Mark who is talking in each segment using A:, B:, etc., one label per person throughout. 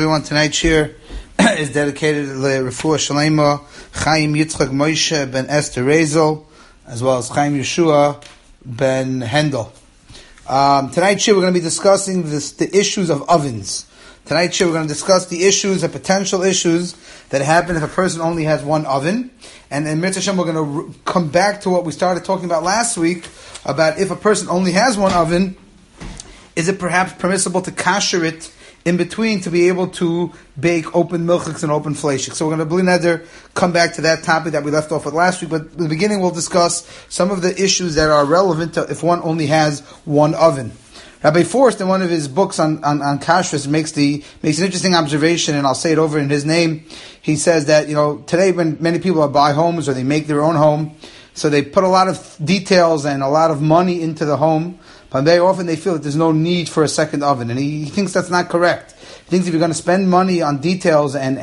A: Everyone, tonight's shir is dedicated to Refuah Shalema, Chaim Yitzchak Moshe ben Esther Rezel, as well as Chaim Yeshua ben Hendel. Tonight's shir we're going to be discussing the issues of ovens. Tonight's shir we're going to discuss the potential issues that happen if a person only has one oven. And in Mitzvah Hashem, we're going to come back to what we started talking about last week, about if a person only has one oven, is it perhaps permissible to kasher it in between to be able to bake open milchiks and open fleishik? So we're going to, bli neder, come back to that topic that we left off with last week, but in the beginning we'll discuss some of the issues that are relevant to if one only has one oven. Rabbi Forst, in one of his books on kashrus, makes an interesting observation, and I'll say it over in his name. He says that, today when many people buy homes or they make their own home, so they put a lot of details and a lot of money into the home, but very often they feel that there's no need for a second oven, and he thinks that's not correct. He thinks if you're going to spend money on details and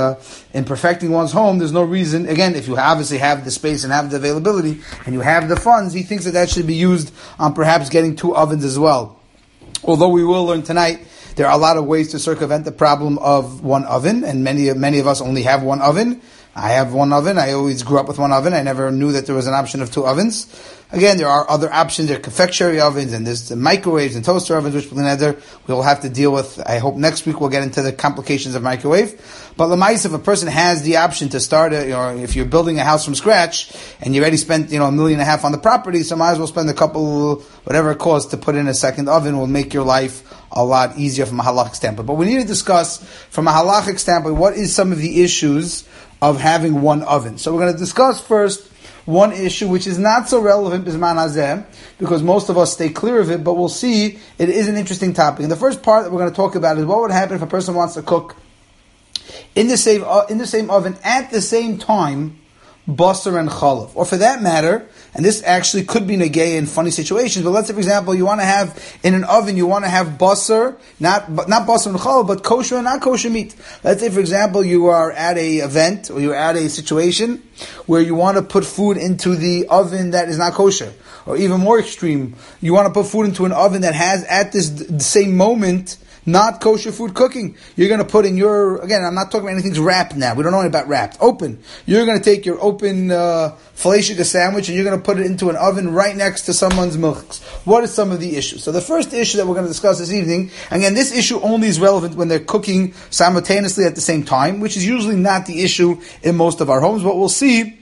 A: in perfecting one's home, there's no reason. Again, if you obviously have the space and have the availability and you have the funds, he thinks that should be used on perhaps getting two ovens as well. Although we will learn tonight, there are a lot of ways to circumvent the problem of one oven, and many of us only have one oven. I have one oven. I always grew up with one oven. I never knew that there was an option of two ovens. Again, there are other options. There are confectionery ovens, and there's the microwaves and toaster ovens, which we'll have to deal with. I hope next week we'll get into the complications of microwave. But l'mais, if a person has the option to start, if you're building a house from scratch and you already spent, $1.5 million on the property, so might as well spend a couple, whatever it costs, to put in a second oven will make your life a lot easier from a halachic standpoint. But we need to discuss from a halachic standpoint what is some of the issues of having one oven. So we're going to discuss first one issue which is not so relevant bisman hazeh, because most of us stay clear of it, but we'll see it is an interesting topic. And the first part that we're going to talk about is what would happen if a person wants to cook in the same oven at the same time basar and chalav, or for that matter, and this actually could be negay in funny situations, but let's say, for example, you want to have, in an oven, you want to have basar, not basar and chalav, but kosher and not kosher meat. Let's say, for example, you are at a event, or you're at a situation where you want to put food into the oven that is not kosher. Or even more extreme, you want to put food into an oven that has, at the same moment, not kosher food cooking. You're going to put in again, I'm not talking about anything's wrapped now. We don't know anything about wrapped. Open. You're going to take your open fleishik sandwich and you're going to put it into an oven right next to someone's milchiks. What are some of the issues? So the first issue that we're going to discuss this evening, again, this issue only is relevant when they're cooking simultaneously at the same time, which is usually not the issue in most of our homes, but we'll see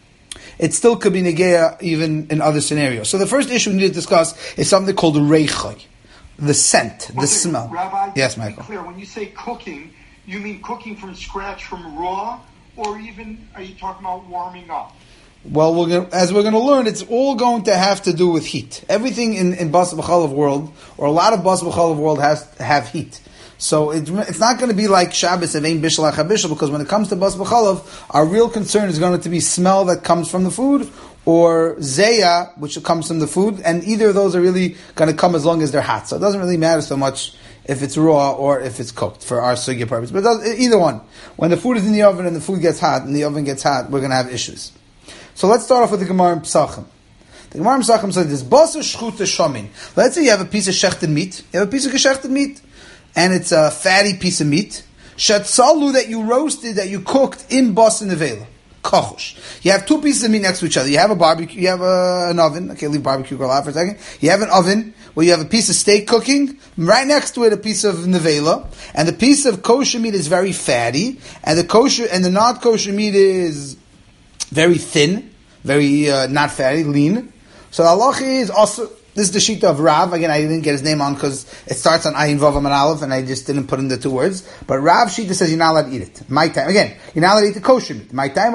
A: it still could be negeya even in other scenarios. So the first issue we need to discuss is something called reichai. The scent, the smell.
B: Rabbi,
A: yes,
B: Michael.
A: Michael.
B: To be clear, when you say cooking, you mean cooking from scratch, from raw, or even are you talking about warming up?
A: Well, as we're going to learn, it's all going to have to do with heat. Everything in basar b'chalav world, or a lot of basar b'chalav world, has to have heat. So it's not going to be like Shabbos and Ein Bishul HaBishul, because when it comes to basar b'chalav, our real concern is going to be smell that comes from the food, or zeya, which comes from the food, and either of those are really going to come as long as they're hot. So it doesn't really matter so much if it's raw or if it's cooked for our sugya purpose. But either one. When the food is in the oven and the food gets hot and the oven gets hot, we're going to have issues. So let's start off with the Gemara in Pesachim. The Gemara in Pesachim says this: basar shchuta shamin. Let's say you have a piece of shechted meat. You have a piece of geshechted meat, and it's a fatty piece of meat. Shatzalu, that you roasted, that you cooked in basar nevela. Kachush. You have two pieces of meat next to each other. You have a barbecue. You have an oven. Okay, leave barbecue go out for a second. You have an oven where you have a piece of steak cooking. Right next to it, a piece of nevela, and the piece of kosher meat is very fatty, and the kosher and the not kosher meat is very thin, very not fatty, lean. So the halacha is also. This is the shita of Rav. Again, I didn't get his name on because it starts on Ayin Vav and Aleph, and I just didn't put in the two words. But Rav shita says you're not allowed to eat it. My time again, you're not allowed to eat the kosher meat. My time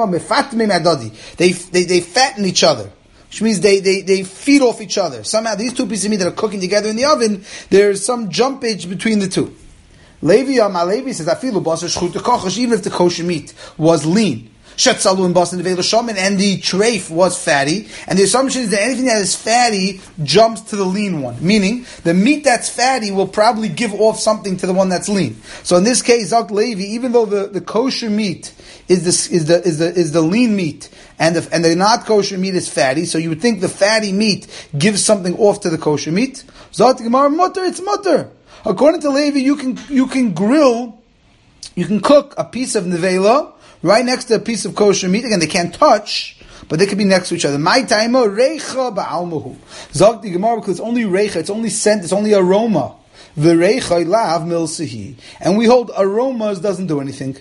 A: they fatten each other, which means they feed off each other. Somehow these two pieces of meat that are cooking together in the oven, there's some jumpage between the two. Levi says afilu basar shchuta kochash, even if the kosher meat was lean. Shetzalu and basar nevela shamin, and the treif was fatty, and the assumption is that anything that is fatty jumps to the lean one. Meaning, the meat that's fatty will probably give off something to the one that's lean. So in this case, Zak Levi, even though the kosher meat is the lean meat, and the not kosher meat is fatty, so you would think the fatty meat gives something off to the kosher meat. Zat Gemara mutter, it's mutter. According to Levi, you can grill you can cook a piece of nevela right next to a piece of kosher meat. Again, they can't touch, but they could be next to each other. My taimo reicha ba'almahu. Zog the Gemara, because it's only reicha, it's only scent, it's only aroma. V'reicha lav milsehi. And we hold aromas doesn't do anything.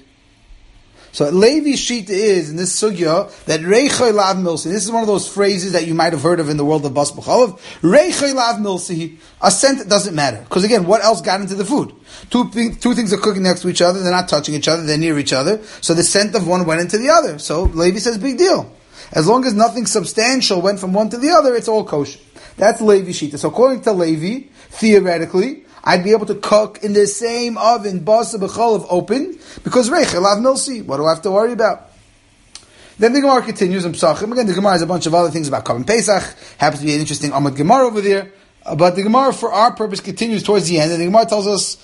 A: So Levi's sheet is, in this sugya, that reicha lav milsehi. This is one of those phrases that you might have heard of in the world of Bas B'chalav. Reicha lav milsehi. A scent doesn't matter. Because again, what else got into the food? Two things are cooking next to each other, they're not touching each other, they're near each other. So the scent of one went into the other. So Levi says, big deal. As long as nothing substantial went from one to the other, it's all kosher. That's Levi Shita. So according to Levi, theoretically, I'd be able to cook in the same oven, basa b'cholav open, because reicha lav milsi. What do I have to worry about? Then the Gemara continues in Pesachim. Again, the Gemara has a bunch of other things about Korban Pesach. Happens to be an interesting Amud Gemara over there. But the Gemara, for our purpose, continues towards the end. And the Gemara tells us,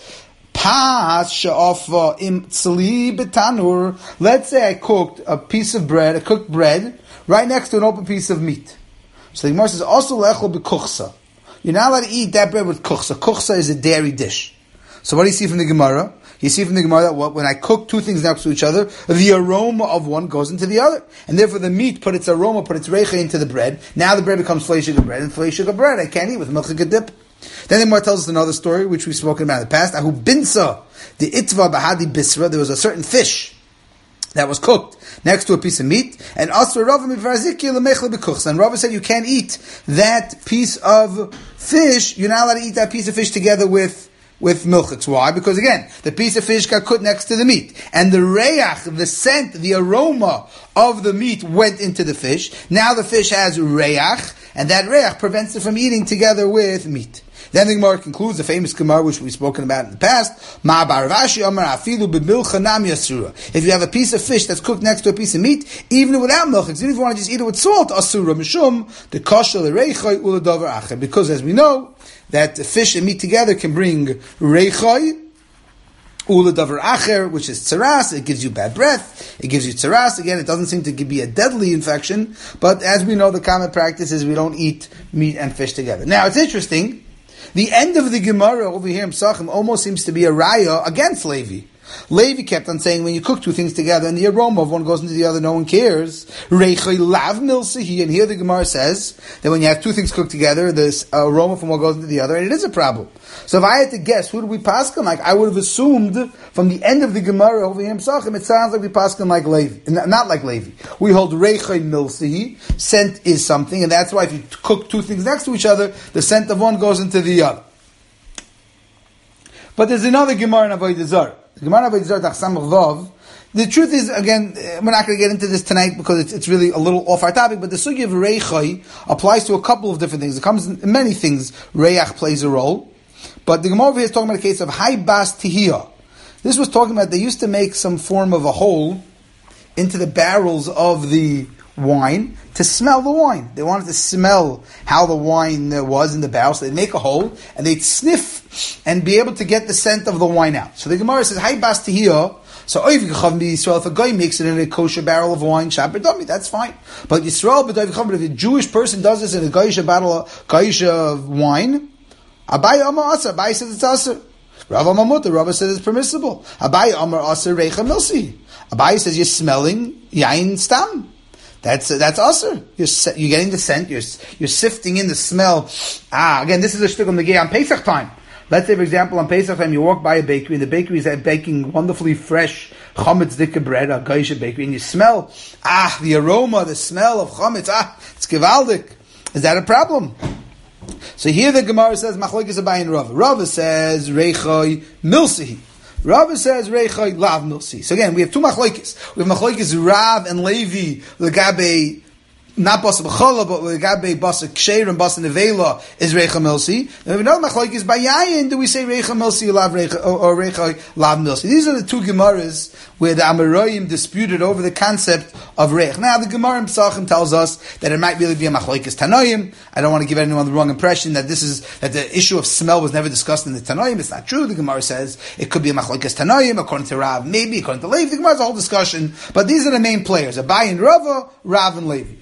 A: Pas she'afa im tzli betanur. Let's say I cooked a piece of bread, a cooked bread, right next to an open piece of meat. So the Gemara says, also lechol b'kuchsa. You're not allowed to eat that bread with kuchsa. Kuchsa is a dairy dish. So what do you see from the Gemara? You see from the Gemara that when I cook two things next to each other, the aroma of one goes into the other. And therefore the meat put its aroma, put its reicha into the bread. Now the bread becomes fleishiga bread, and fleishiga bread I can't eat with milchiga dip. Then the Gemara tells us another story, which we've spoken about in the past. Ahu binsa, the itva bahadi bisra, there was a certain fish that was cooked next to a piece of meat, and Asra Rava mivarzikya lemechle bekuchsa. And Rava said you can't eat that piece of fish. You're not allowed to eat that piece of fish together with milchitz. Why? Because again, the piece of fish got cooked next to the meat, and the reyach, the scent, the aroma of the meat went into the fish. Now the fish has reyach, and that reyach prevents it from eating together with meat. Then the Gemara concludes the famous Gemara which we've spoken about in the past. Ma bar Rashi Amar afilu b'milcha nam yasura. If you have a piece of fish that's cooked next to a piece of meat, even without milk, even if you want to just eat it with salt, asura mishum the kasha l'reichai u'ledavar acher. Because as we know, that fish and meat together can bring reichai u'ledavar acher, which is tzaras. It gives you bad breath. It gives you tzaras. Again, it doesn't seem to be a deadly infection, but as we know, the common practice is we don't eat meat and fish together. Now, it's interesting. The end of the Gemara over here in Pesachim almost seems to be a raya against Levi. Levi kept on saying when you cook two things together and the aroma of one goes into the other, no one cares. Reichai lav milsehi. And here the Gemara says that when you have two things cooked together, this aroma from one goes into the other, and it is a problem. So if I had to guess, who do we paskin like? I would have assumed from the end of the Gemara over here in Pesachim, it sounds like we paskin like Levi. Not like Levi. We hold reichai milsehi. Scent is something, and that's why if you cook two things next to each other, the scent of one goes into the other. But there's another Gemara in Avodah Zarah. The Gemara in Avodah Zarah, Tachsam Vav. The truth is, again, we're not going to get into this tonight because it's really a little off our topic, but the sugya of reichai applies to a couple of different things. It comes in many things. Reach plays a role. But the Gemara over here is talking about a case of haibas tihiyah. This was talking about they used to make some form of a hole into the barrels of the wine to smell the wine. They wanted to smell how the wine was in the barrel, so they'd make a hole and they'd sniff and be able to get the scent of the wine out. So the Gemara says, haibas tihiyah. So if a guy makes it in a kosher barrel of wine, that's fine. But Yisrael, if a Jewish person does this in a goyish barrel of wine, Abai Amar Asa. Abai says it's Asa. Rav Amar Mutter. Rav says it's permissible. Abai Amar Asa Reicha Milsi. Abai says you're smelling Yain Stam. That's Asa. You're getting the scent. You're sifting in the smell. Again, this is a shtickle negay on Pesach time. Let's say, for example, on Pesach time, you walk by a bakery, and the bakery is baking wonderfully fresh chametz dika bread, a geisha bakery, and you smell, the aroma, the smell of chametz, it's gewaldik. Is that a problem? So here the Gemara says, machlokes Abai and Rava. Rava says, reichai milsehi. Rava says, reichai lav milsehi. So again, we have two machlokes. We have machlokes Rav and Levi, legabe, not basa b'chala, but legabe basa ksheir and basa nevela is reicha milsi. And we have another machlokes by Yayin, do we say reicha milsi or reicha lav milsi? These are the two Gemaras where the Amoraim disputed over the concept of reich. Now the Gemara in Pesachim tells us that it might really be a machlokes Tanoim. I don't want to give anyone the wrong impression that the issue of smell was never discussed in the Tanoim. It's not true. The Gemara says it could be a machlokes Tanoim according to Rav, maybe according to Levi. The Gemara has a whole discussion, but these are the main players: Abai and Rava, Rav and Levi.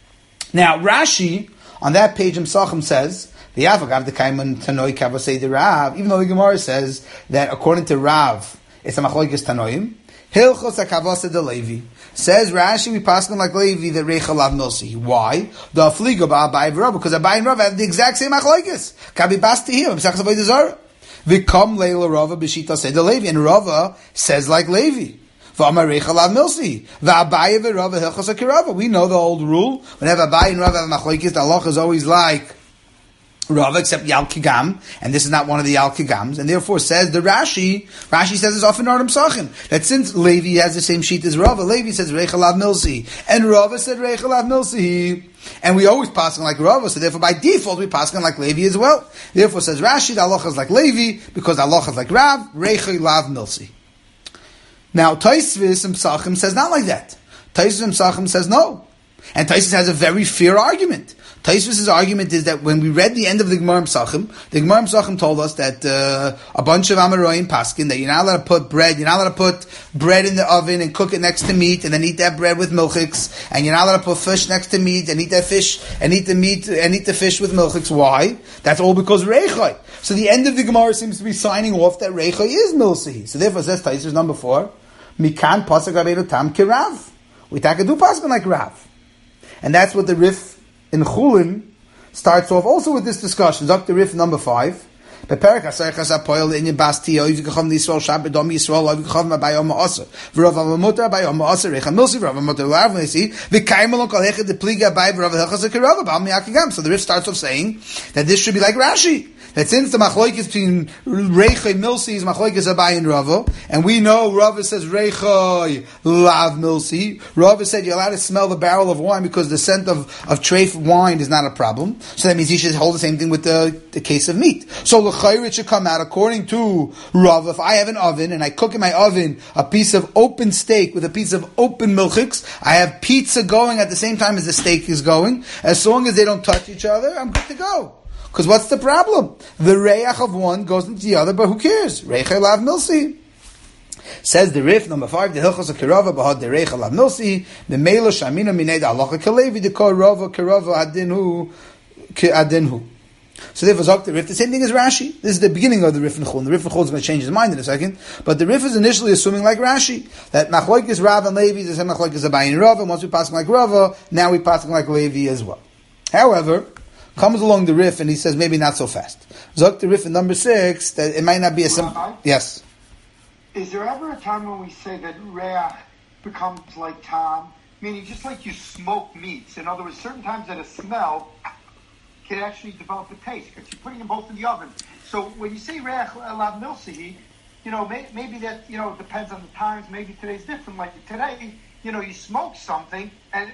A: Now, Rashi, on that page in Pesachim says, even though the Gemara says that according to Rav, It's a machlokes tanoim. Hilchos hakavasa de Levi. Says Rashi, we pass like Levi that reicha lav milsi. Why? The afliga ba Abai and Rava, because Abai and Rava have the exact same machlokes. Kabi basti here. B'sachas avodah zara. V'kom leila Rava b'shita say the Levi, and Rava says like Levi. V'amar reicha lav milsi. V'Abai and Rava hilchos hakirava. We know the old rule. Whenever Abai and Rava have machlokes, the halacha is always like Rava, except Yal Kigam, and this is not one of the Yal Kigams, and therefore says the Rashi says it's often Ardim Sachin, that since Levi has the same sheet as Rava, Levi says Reicha Lav Milsi, and Rava said Reicha Lav Milsi, and we always pass on like Rava, so therefore by default we pass on like Levi as well. Therefore says Rashi, the halacha is like Levi, because the halacha is like Rav, Reicha Lav Milsi. Now Taisvis and Psachim says not like that. Taisvis and Psachim says no. And Taisvis has a very fair argument. Taisvis' argument is that when we read the end of the Gemara Pesachim told us that a bunch of Amoraim paskin that you're not allowed to put bread in the oven and cook it next to meat and then eat that bread with milchiks, and you're not allowed to put fish next to meat and eat that fish and eat the meat and eat the fish with milchiks. Why? That's all because Reichai. So the end of the Gemara seems to be signing off that Reichai is milsi. So therefore says Taisvis number 4, Mikan pasuk Rabbeinu Tam kirav. We take a do paskin like Rav. And that's what the Rif in Chulin starts off also with this discussion. Dr. Rif number 5. Beperek asaychas apoyel in basti oiv gechom Yisrael shabbat dom Yisrael oiv gechom bayom ma'aser v'rav avamutar bayom ma'aser recha milsi v'rav avamutar lav nesi v'kaimelon kol hechad depliga bay v'rav hechas akirava b'al miyakigam. So the Rif starts off saying that this should be like Rashi. That since the machlokes between Reichai Milsi is machlokes Abai and Rava, and we know Rava says Reichai Lav Milsi, Rava said you're allowed to smell the barrel of wine because the scent of treif wine is not a problem. So that means he should hold the same thing with the case of meat. So l'chayr it should come out according to Rava. If I have an oven and I cook in my oven a piece of open steak with a piece of open milchiks, I have pizza going at the same time as the steak is going. As long as they don't touch each other, I'm good to go. Because what's the problem? The reyach of one goes into the other, but who cares? Reichai Lav Milsi. Says the Rif, number 5, the Hilchos HaKirava, Bahad the Reichai Lav Milsi, the Mela Shamina Minei da Halacha Kalevi, the Kor Rava Kirava Adinhu Adinhu. So therefore, Zok the Rif, the same thing as Rashi. This is the beginning of the Rif and Chul. The Rif and Chul is going to change his mind in a second. But the Rif is initially assuming like Rashi, that Machlokes Rav and Levi is the same Machlokes Abai and Rava, and once we pass like Rava, now we pass like Levi as well. However, comes along the Rif and he says maybe not so fast. Zok the Rif in number 6 that it might not be a simple. Yes.
B: Is there ever a time when we say that reach becomes like tam, meaning just like you smoke meats? In other words, certain times that a smell can actually develop a taste because you're putting them both in the oven. So when you say reach lav milsi, maybe that depends on the times. Maybe today's different. Like today, you smoke something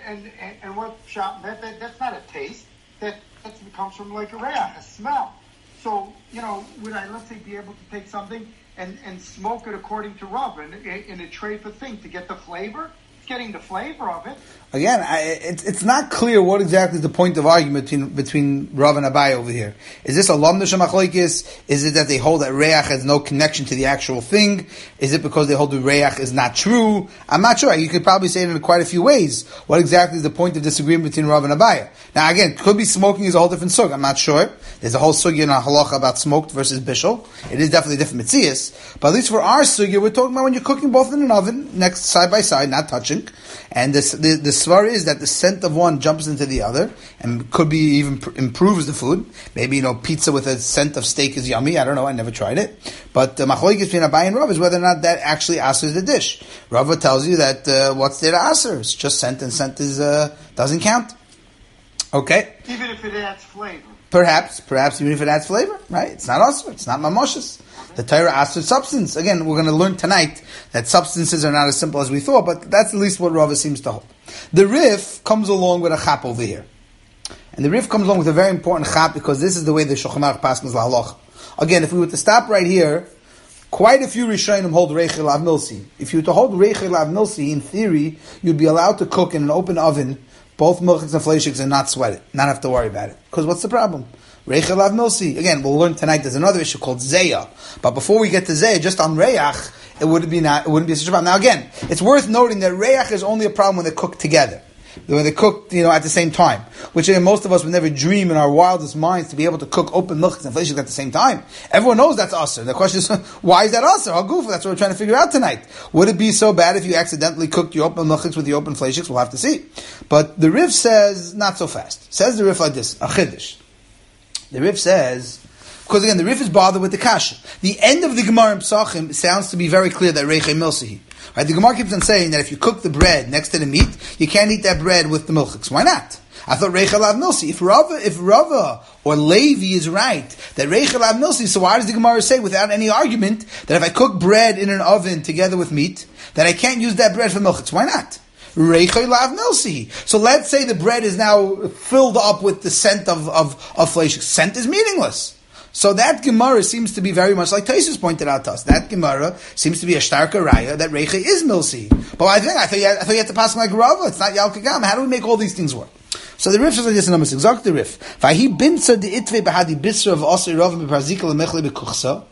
B: and what shot that's not a taste. That comes from like a reach, a smell. So, would I, let's say, be able to take something and smoke it according to Rav in a tray for thing to get the flavor? It's getting the flavor of it.
A: Again, it's not clear what exactly is the point of argument between Rav and Abai over here. Is this a lamda shemachloikis? Is it that they hold that reach has no connection to the actual thing? Is it because they hold the reach is not true? I'm not sure. You could probably say it in quite a few ways. What exactly is the point of disagreement between Rav and Abai? Now again, could be smoking is a whole different sug. I'm not sure. There's a whole sugya in our halacha about smoked versus bishul. It is definitely different mitzias. But at least for our sugya, we're talking about when you're cooking both in an oven, next side by side, not touching. And the svar is that the scent of one jumps into the other and could be even improves the food. Maybe, pizza with a scent of steak is yummy. I don't know. I never tried it. But machlokes between Abai and Rav is whether or not that actually answers the dish. Rav tells you that what's there to answer? It's just scent, and scent is doesn't count. Okay.
B: Even if it adds flavor.
A: Perhaps even if it adds flavor, right? It's not us. It's not mamoshes. The Torah asks for substance. Again, we're going to learn tonight that substances are not as simple as we thought, but that's at least what Rava seems to hold. The Rif comes along with a chap over here. And the Rif comes along with a very important chap because this is the way the Shulchan Aruch passes lahaloch. Again, if we were to stop right here, quite a few Rishonim hold Reichai Lav Milsi. If you were to hold Reichai Lav Milsi, in theory, you'd be allowed to cook in an open oven both milchiks and fleishiks and not sweat it, not have to worry about it. Because what's the problem? Reichai Lav Milsi. Again, we'll learn tonight. There's another issue called Zeya. But before we get to Zeya, just on Reach, it wouldn't be such a problem. Now again, it's worth noting that Reach is only a problem when they're cooked together. when they cooked, at the same time. Which most of us would never dream in our wildest minds to be able to cook open milchiks and fleishiks at the same time. Everyone knows that's asur. The question is, why is that asur? How goofy? That's what we're trying to figure out tonight. Would it be so bad if you accidentally cooked your open milchiks with the open fleishiks? We'll have to see. But the Rif says, not so fast. Says the Rif like this, a chiddush. The Rif says, because again, the Rif is bothered with the kasha. The end of the Gemara in Pesachim sounds to be very clear that reichei milsihi. Right? The Gemara keeps on saying that if you cook the bread next to the meat, you can't eat that bread with the milchiks. Why not? I thought reichei lav milsi. If Rava or Levi is right that reichei lav milsi, so why does the Gemara say without any argument that if I cook bread in an oven together with meat, that I can't use that bread for milchiks? Why not? Reichei lav milsi. So let's say the bread is now filled up with the scent of flesh. Scent is meaningless. So that Gemara seems to be very much like Taisus pointed out to us. That Gemara seems to be a starka raya that reichei is milsi. But I thought you had to pass like Rava. It's not Yalkagam. How do we make all these things work? So the Rif says like this in number 6. Zok the Rif. Vahi binsa de itve bahadi bisra of osir rov beparzika lemechle bekuchsa.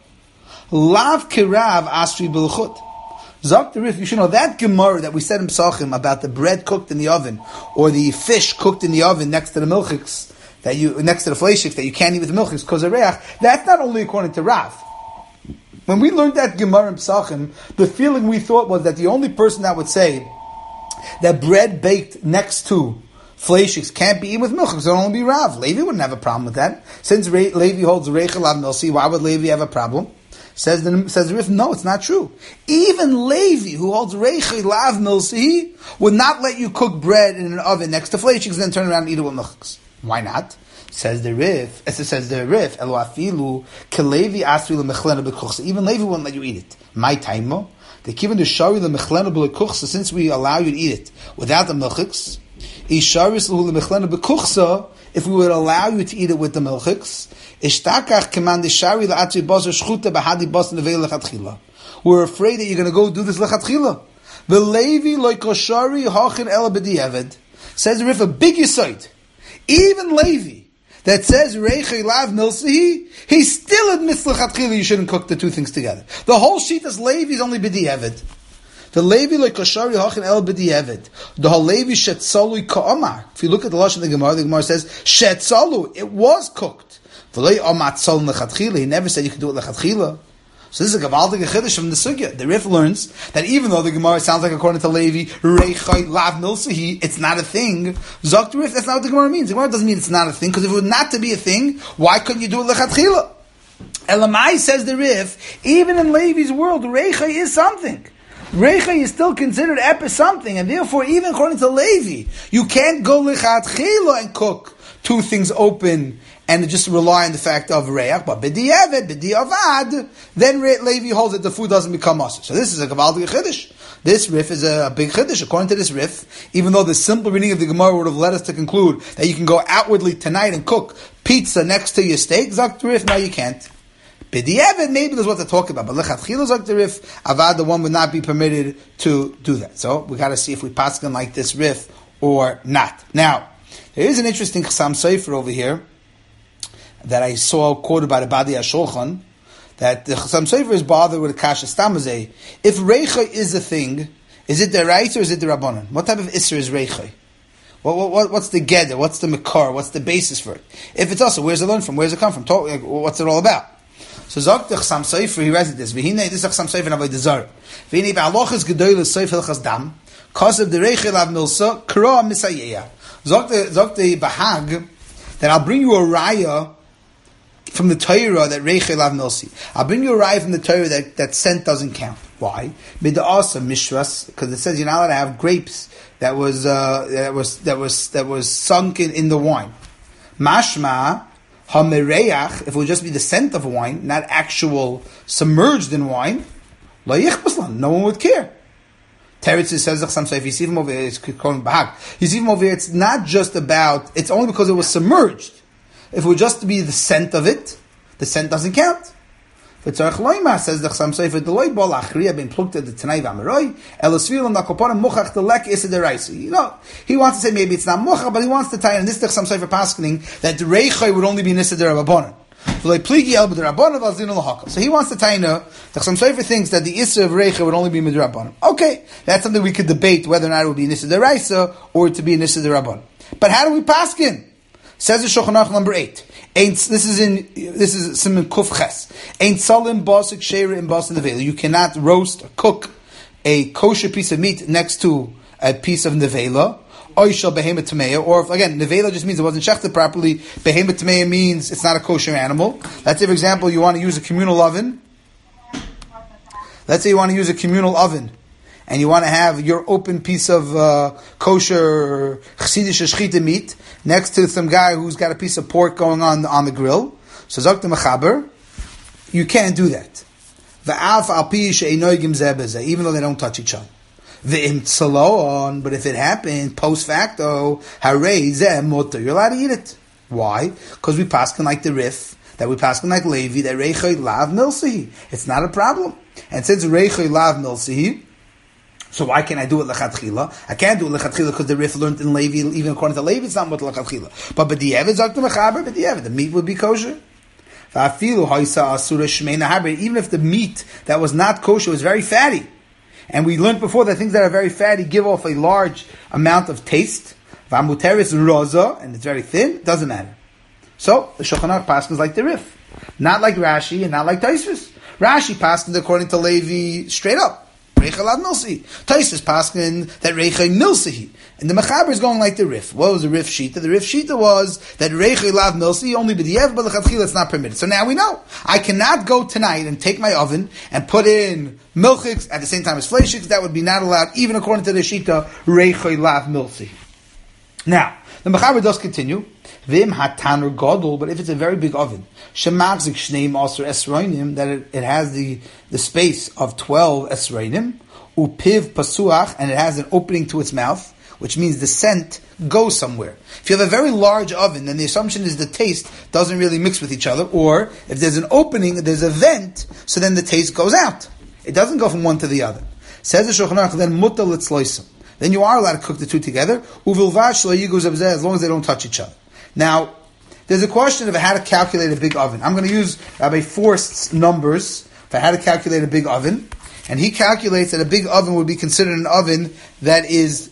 A: Lav kirav asri belchut. Zok the Rif, you should know that Gemara that we said in Pesachim about the bread cooked in the oven or the fish cooked in the oven next to the milchiks, next to the fleishiks that you can't eat with the milchiks because of reach. That's not only according to Rav. When we learned that Gemara in Pesachim, the feeling we thought was that the only person that would say that bread baked next to fleishiks can't be eaten with milchiks would only be Rav. Levi wouldn't have a problem with that. Since Levi holds reichei lav milsi, why would Levi have a problem? Says the Rif, no, it's not true. Even Levi, who holds reichei lav milsi, would not let you cook bread in an oven next to fleishiks and then turn around and eat it with milchiks. Why not? Says the Rif, Elo afilu kelevi asri lemechlena bekuchsa. Even Levi won't let you eat it. My taimo, they given the shari lemechlena bekuchsa, since we allow you to eat it without the milchiks. Isharis lemechlena bekuchsa, if we would allow you to eat it with the milchiks. Ishtakach command shari la'atri basar shchuta bahadi basar nevei lechatchila. We're afraid that you're going to go do this lechatchila. The Levi loikoshari hachin ela b'di'eved. Says the Rif, a big yisoid. Even Levi, that says reichei lav milsi, he still admits lechatchila you shouldn't cook the two things together. The whole sheet is Levi is only b'di'eved. The Levi loikoshari hachin ela b'di'eved. The whole Levi shetzalui ka'amar. If you look at the lashon of the Gemara says shetzalui, it was cooked. He never said you could do it lechatchila. So this is a gavaldige chiddush from the sugya. The Rif learns that even though the Gemara sounds like according to Levi, reichei lav milsihi, it's not a thing. Zok the Rif, that's not what the Gemara means. The Gemara doesn't mean it's not a thing, because if it were not to be a thing, why couldn't you do it lechatchila? Elamai, says the Rif, even in Levi's world, reichei is something. Reichei is still considered something, and therefore, even according to Levi, you can't go lechatchila and cook two things open and just rely on the fact of reach, but b'di'avad, then Levi holds that the food doesn't become asur. So this is a gavaldige chiddush. This Rif is a big chiddush. According to this Rif, even though the simple reading of the Gemara would have led us to conclude that you can go outwardly tonight and cook pizza next to your steak, zok the Rif, no you can't. B'di'avad, maybe there's what to talk about, but lechatchila zok the Rif, avad, the one would not be permitted to do that. So we got to see if we paskin like this Rif or not. Now, there is an interesting Chassam Sofer over here that I saw quoted by the Badi HaShulchan, that the Chassam Sofer is bothered with a kasha stamazeh. If reichei is a thing, is it the right or is it the rabbanon? What type of isser is reichei? What's the geder? What's the makar? What's the basis for it? If it's also, where's it learned from? Where's it come from? What's it all about? So Zok the Chassam Sofer, he writes this. V'hinei, this is Chassam Sofer in Avodah Zarah. V'hinei ba'alochas gedoyles sofer hilchas dam, kasav the reichei lav milsa, kra misayeya. Zok the Bahag, that I'll bring you a raya from the Torah that reichei lav milsi. I'll bring you a raya from the Torah that scent doesn't count. Why? Mid'asa mishras, because it says you're not allowed to have grapes that was sunk in the wine. Mashma hamereach, if it would just be the scent of wine, not actual submerged in wine, la yichbaslan, no one would care. Teretz says if you see him over here, it's called Bahag. You see him over here, it's not just about, it's only because it was submerged. If it would just be the scent of it, the scent doesn't count. But Tzarech Loimar says the Chassam Sofer, the Loi Bol Achriya being plucked at the Tanai V'Amaroi, Elosvilam Nakoponim Muchach the Lek Issa Deraisa. He wants to say maybe it's not Muchach, but he wants to tie in this Chassam Sofer paskening that the Reichai would only be Nissa Derababonim. So he wants to taina that some Sefer thinks that the Issa of Reicha would only be midrabanan. Okay, that's something we could debate whether or not it would be an Issa deraisa or to be an Issa derabanan. But how do we paskin? Says the Shulchan Aruch number 8. This is Siman Kuf Ches. Ein salim basik sheira in basin nevela. You cannot roast or cook a kosher piece of meat next to a piece of nevela. Oishal behemoth tameya, or again, nevela just means it wasn't shechted properly. Behemoth tameya means it's not a kosher animal. Let's say, for example, you want to use a communal oven. Let's say you want to use a communal oven, and you want to have your open piece of kosher chassidische shchita meat next to some guy who's got a piece of pork going on the grill. So zok the mechaber, you can't do that. V'af al pi she'enoigim zeh bezeh, even though they don't touch each other. V'im tzalon, but if it happened post facto, harei zeh mutter, you're allowed to eat it. Why? Because we paskin like the Rif, that we paskin like Levi, that reichoy lav milsihi. It's not a problem. And since reichoy lav milsihi, so why can't I do it lechatchila? I can't do it lechatchila because the Rif learned in Levi, even according to Levi, it's not mutter lechatchila. But b'di'evet zok the mechaber, b'di'evet, the meat would be kosher. Even if the meat that was not kosher was very fatty, and we learned before that things that are very fatty give off a large amount of taste, and it's very thin, doesn't matter. So the Shulchan Aruch paskins like the Rif, not like Rashi and not like Tosfos. Rashi paskins according to Levi straight up. Reicha lav milsi. Tosfos paskin that reicha milsi. And the Mechaber is going like the Rif. What was the Rif Shita? The Rif Shita was that reicha lav milsi only b'di'ev, but l'chatchila it's not permitted. So now we know. I cannot go tonight and take my oven and put in milchiks at the same time as fleishiks. That would be not allowed, even according to the Shita, reicha lav milsi. Now, the Mechaber does continue. Vim hatanur gadol, but if it's a very big oven, shemagzik shneim aser esroinim, that it has the space of 12 esroinim, upiv pasuach, and it has an opening to its mouth, which means the scent goes somewhere. If you have a very large oven, then the assumption is the taste doesn't really mix with each other, or if there's an opening, there's a vent, so then the taste goes out. It doesn't go from one to the other. Says the Shulchan Aruch, then mutar litzloisam. Then you are allowed to cook the two together, uvilvash lo yiguz abzeh, as long as they don't touch each other. Now, there's a question of how to calculate a big oven. I'm going to use Rabbi Forst's numbers for how to calculate a big oven. And he calculates that a big oven would be considered an oven that is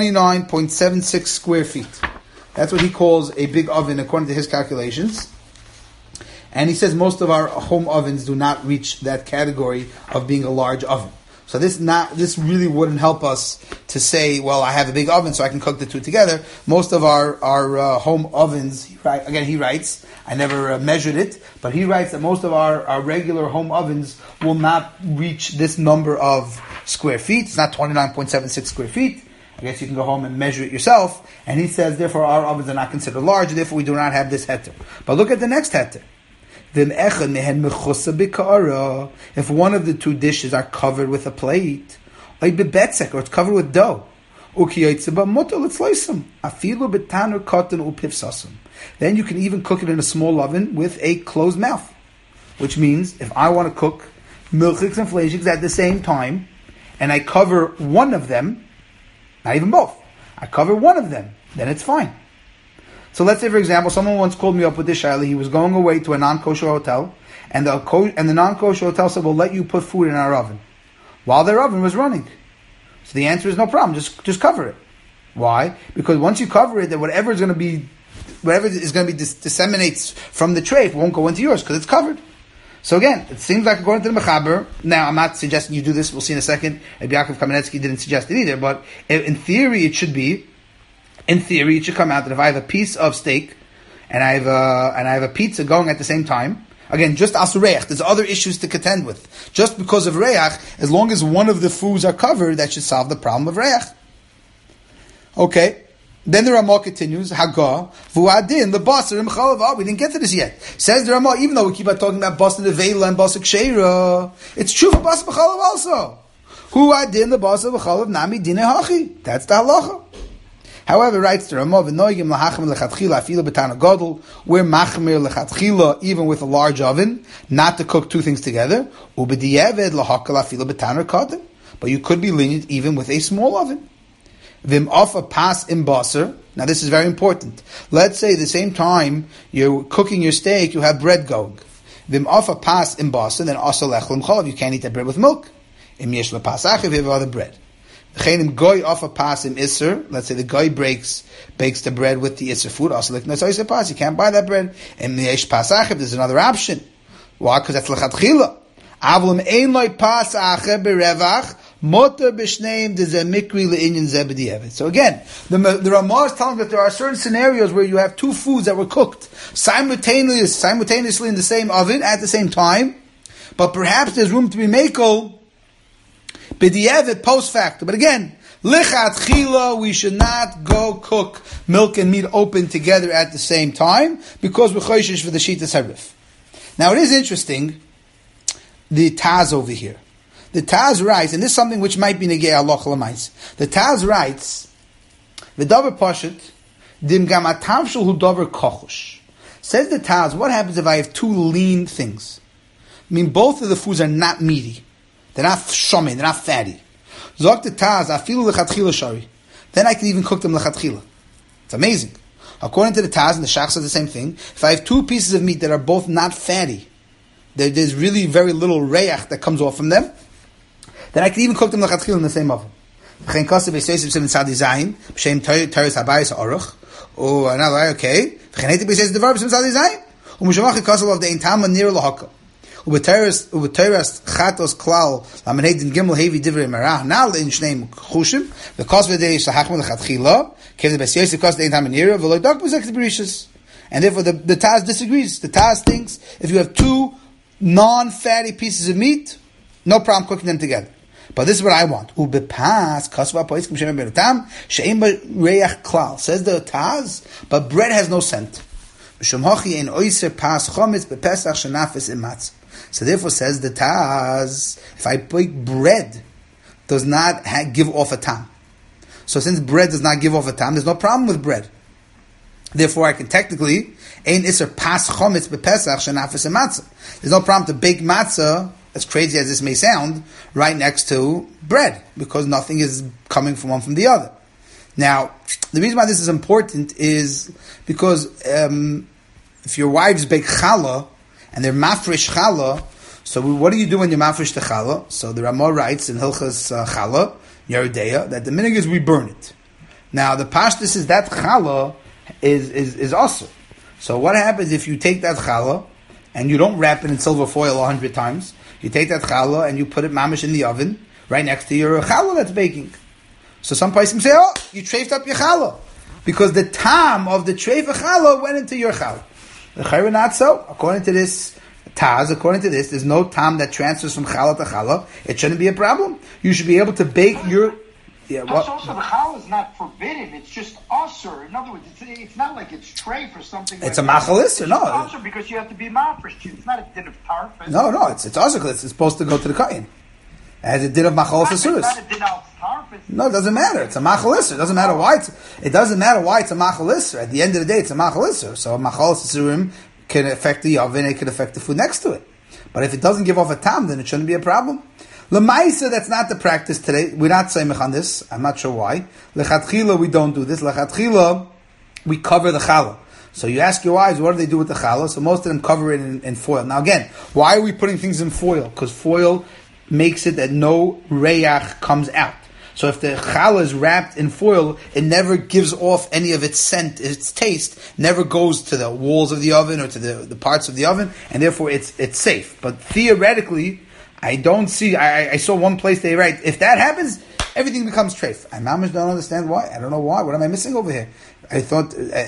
A: 29.76 square feet. That's what he calls a big oven according to his calculations. And he says most of our home ovens do not reach that category of being a large oven. So this really wouldn't help us to say, well, I have a big oven so I can cook the two together. Most of our home ovens, he writes, I never measured it, but he writes that most of our regular home ovens will not reach this number of square feet. It's not 29.76 square feet. I guess you can go home and measure it yourself. And he says, therefore, our ovens are not considered large, and therefore we do not have this heter. But look at the next heter. If one of the two dishes are covered with a plate, or it's covered with dough, then you can even cook it in a small oven with a closed mouth. Which means, if I want to cook milchiks and fleishiks at the same time, and I cover one of them, not even both, I cover one of them, then it's fine. So let's say, for example, someone once called me up with this shaila. He was going away to a non-kosher hotel, and the non-kosher hotel said, "We'll let you put food in our oven," while their oven was running. So the answer is no problem. Just cover it. Why? Because once you cover it, then whatever is going to be disseminates from the tray, it won't go into yours because it's covered. So again, it seems like according to the Mechaber. Now, I'm not suggesting you do this. We'll see in a second. Rabbi Yaakov Kamenetsky didn't suggest it either, but in theory, it should be. In theory, it should come out that if I have a piece of steak and I have a pizza going at the same time, again, just as reach, there's other issues to contend with. Just because of reach, as long as one of the foods are covered, that should solve the problem of reach. Okay. Then the Ramah continues, Haggah, Vuadin, the Basar, and Chalav. We didn't get to this yet. Says the Ramah, even though we keep on talking about Basar Nevela and Basar Ksheira, it's true for Basar B'chalav also. Vuadin, the Basar B'chalav, Nami Dine Hachi. That's the halacha. However, writes the Ramah, V'noigim lahachim lechatchila afila b'tana gadol, we're machmir lechatchila even with a large oven, not to cook two things together. U'b'di'eved lahakal afila b'tana katan. But you could be lenient even with a small oven. Vim off a pas in basar, Now this is very important. Let's say the same time you're cooking your steak, you have bread going. Vim ofa pas in Boston, then also lechlem cholav. You can't eat that bread with milk. Im yesh lepasachiv, you have other bread. V'chenim goy ofa pas im iser. Let's say the goy bakes the bread with the iser food. Also like nesoyse pas, you can't buy that bread. Im yesh pasachiv, there's another option. Why? Because that's lechatchila. Avlim ein loy pasachiv berevach. Motor b'shneim mikri le'inyan zebediyevit. So again, the Ramah is telling that there are certain scenarios where you have two foods that were cooked simultaneously in the same oven at the same time, but perhaps there's room to be mekel b'diyevit post facto. But again, lichatchila, we should not go cook milk and meat open together at the same time because we're choishish for the shitas harif. Now it is interesting, the Taz over here. The Taz writes, and this is something which might be negei halacha l'mais. The Taz writes, "V'davar pashut dim gam atav shel hu davar kochush." Says the Taz, what happens if I have two lean things? I mean, both of the foods are not meaty, they're not shomin, they're not fatty. Zok the Taz, afilu lechatchila shari. Then I can even cook them lechatchila. It's amazing. According to the Taz, and the Shach says the same thing. If I have two pieces of meat that are both not fatty, there's really very little reyach that comes off from them, then I can even cook them lechatchila in the same oven. V'chein kasa b'seisiv seven tzadi zayin b'shem teres habayis ha'aruch. Oh, another okay. V'chein heiti b'seisiv devar b'shem tzadi zayin. U'mishamachi kasa of the ein tama nir lahaka. U'b'teres chatos klal lamanedin gimel hevi divrei merah now le'in shneim chushim v'kos v'dei shahachma lechatchila kev the b'seisiv kasa the ein tama nir v'lo dak b'zek t'berishas. And therefore the Taz disagrees. The Taz thinks if you have two non-fatty pieces of meat, no problem cooking them together. But this is what I want. Ubepas kasva poiskim shem berutam sheim reach klal. Says the Taz, but bread has no scent. Mishum hochi ein oiser pas chometz bepesach shenafes imatz. So therefore, says the Taz, if I bake bread, does not give off a tam. So since bread does not give off a tam, there's no problem with bread. Therefore, I can technically ein iser pas chometz bepesach shenafes imatz. There's no problem to bake matzah, as crazy as this may sound, right next to bread, because nothing is coming from one from the other. Now, the reason why this is important is because if your wives bake challah, and they're mafresh challah, so what do you do when you mafresh the challah? So the Ramah writes in Hilchas Challah, Yeridea, that the minig is we burn it. Now, the pashtus is that challah is also. So what happens if you take that challah, and you don't wrap it in silver foil 100 times, you take that challah and you put it mamish in the oven, right next to your challah that's baking. So some places say, oh, you trafed up your challah. Because the tam of the treif challah went into your challah. The chayra not so. According to this Taz, according to this, there's no tam that transfers from challah to challah. It shouldn't be a problem. You should be able to bake your...
B: Yeah, what? Also, the challah is not forbidden. It's just usher. In other words, it's not like it's treif or something.
A: It's
B: like
A: a machalisser, no.
B: It's usher because you have to be mafresh. It's not a din of tarf.
A: No, it's usher. It's supposed to go to the kain. As a din of machalos asuris.
B: It's not a din of tarf.
A: No, it doesn't matter. It's a machalisser. It doesn't matter why it's a machalisser. At the end of the day, it's a machalisser. So a machalos asurim can affect the oven. It can affect the food next to it. But if it doesn't give off a tam, then it shouldn't be a problem. L'maisa, that's not the practice today. We're not saying on this. I'm not sure why. Lechatchila, we don't do this. Lechatchila, we cover the challah. So you ask your wives, what do they do with the challah? So most of them cover it in foil. Now again, why are we putting things in foil? Because foil makes it that no reyach comes out. So if the challah is wrapped in foil, it never gives off any of its scent, its taste, never goes to the walls of the oven or to the parts of the oven, and therefore it's safe. But theoretically, I don't see, I saw one place they write, if that happens, everything becomes treif. I mamish don't understand why. I don't know why. What am I missing over here? I thought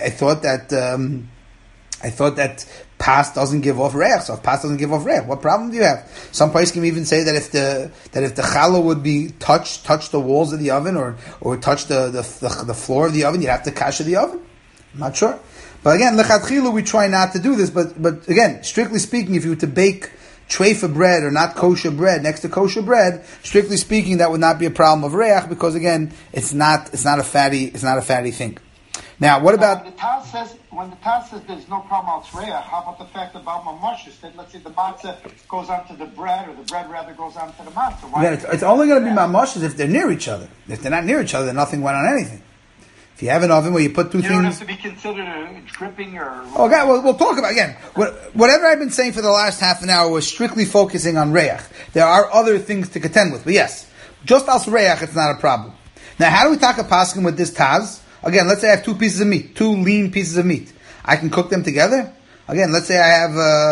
A: that pas doesn't give off reich. So if pas doesn't give off reich, what problem do you have? Some place can even say that if the challah would be touch the walls of the oven or touch the floor of the oven, you'd have to kasher the oven. I'm not sure. But again, lechatchila, we try not to do this. But again, strictly speaking, if you were to bake treifa bread or not kosher bread next to kosher bread, strictly speaking, that would not be a problem of reich because again, it's not a fatty thing. Now, what about
B: when the Taz says there's no problem al tzreya? How about the fact about mamashis that let's say the matzah goes onto the bread or the bread rather goes onto the matzah?
A: It's only going to be mamashis if they're near each other. If they're not near each other, then nothing went on anything. If you have an oven where you put two things...
B: You don't have to be considered dripping or...
A: Okay, well, we'll talk about, again, whatever I've been saying for the last half an hour was strictly focusing on reach. There are other things to contend with, but yes, just as reach, it's not a problem. Now, how do we talk a paskin with this taz? Again, let's say I have two pieces of meat, two lean pieces of meat. I can cook them together? Again, let's say I have,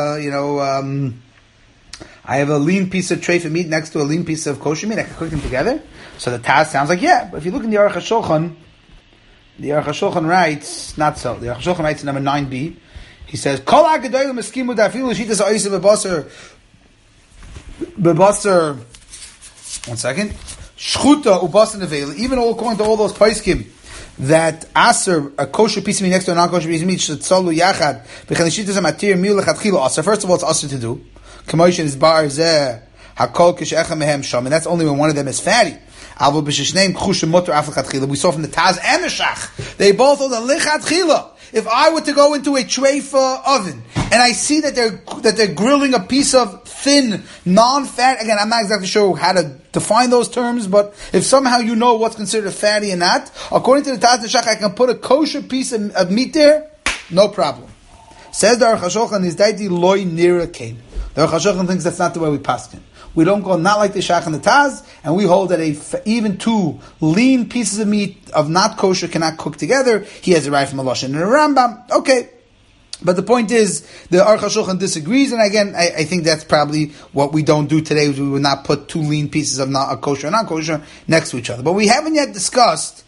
A: I have a lean piece of treif meat next to a lean piece of kosher meat. I can cook them together. So the taz sounds like, yeah. But if you look in the Aruch HaShulchan, the Aruch HaShulchan writes, not so. The Aruch HaShulchan writes in number 9b, he says, Kol ha'gedolim eskimu da'afilu l'shitas ha'oisa bebasar, one second, shchuta ubasar nevela, even according to all those paiskim, that aser, a kosher piece of meat next to a non-kosher piece of meat, should tzalu yachad, v'chen l'shitas ha'matir miu lechatchilo aser. First of all, it's aser to do. K'moishen is bar zeh, hakol kishecha mehem sham, and that's only when one of them is fatty. We saw from the Taz and the Shach, they both hold a lichatchila. If I were to go into a treifa oven and I see that they're grilling a piece of thin, non-fat, again, I'm not exactly sure how to define those terms, but if somehow you know what's considered fatty and not, according to the Taz and the Shach, I can put a kosher piece of meat there, no problem. Says the Aruch HaShulchan, is daiti loy nira kain. The Aruch HaShulchan thinks that's not the way we paskin. We don't go not like the Shach and the Taz, and we hold that even two lean pieces of meat of not kosher cannot cook together. He has a right from a Lashon and a Rambam. Okay. But the point is, the Aruch HaShulchan disagrees, and again, I think that's probably what we don't do today, is we would not put two lean pieces of not kosher and non kosher next to each other. But we haven't yet discussed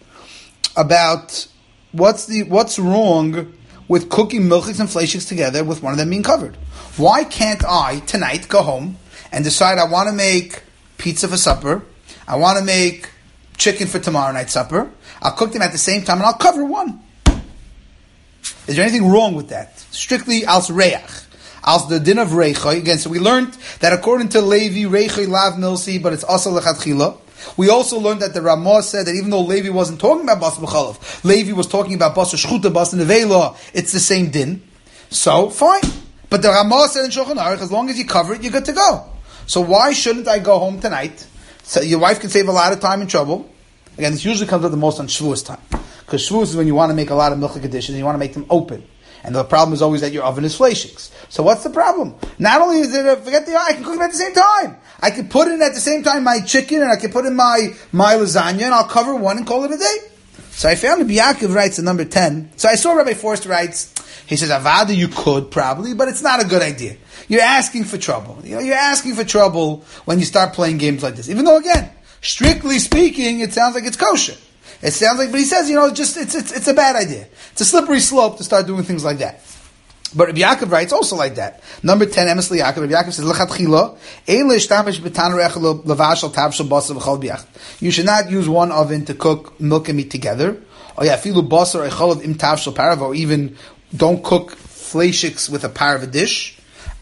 A: about what's wrong with cooking milchiks and fleishiks together with one of them being covered. Why can't I, tonight, go home and decide I want to make pizza for supper, I want to make chicken for tomorrow night's supper, I'll cook them at the same time and I'll cover one. Is there anything wrong with that? Strictly als reach. Als the din of reichoi. Again, so we learned that according to Levi, reichoi lav milsi, but it's also lechatchila. We also learned that the Ramah said that even though Levi wasn't talking about bas b'chalav, Levi was talking about bas shchuta, bas nevela, it's the same din. So, fine. But the Ramah said in Shulchan Aruch, as long as you cover it, you're good to go. So why shouldn't I go home tonight? So your wife can save a lot of time and trouble. Again, this usually comes up the most on Shavuos time. Because Shavuos is when you want to make a lot of milchik dishes and you want to make them open. And the problem is always that your oven is fleishiks. So what's the problem? Not only is it, I can cook them at the same time. I can put in at the same time my chicken and I can put in my lasagna and I'll cover one and call it a day. So I found Rabbi Yaakov writes in number 10. So I saw Rabbi Forster writes, he says, Avada, you could probably, but it's not a good idea. You're asking for trouble. You're asking for trouble when you start playing games like this. Even though, again, strictly speaking, it sounds like it's kosher. It sounds like, but he says, it's a bad idea. It's a slippery slope to start doing things like that. But Rabbi Yaakov writes also like that. Number 10, Emes Yaakov. Rabbi Yaakov says, L'chatchila, ein le'ishtamish b'tan re'ech l'vashal tavshel basar v'chol b'yachd. You should not use one oven to cook milk and meat together. Or yafilu basar echolav im tavshel parav, or even don't cook fleishiks with a par of a dish.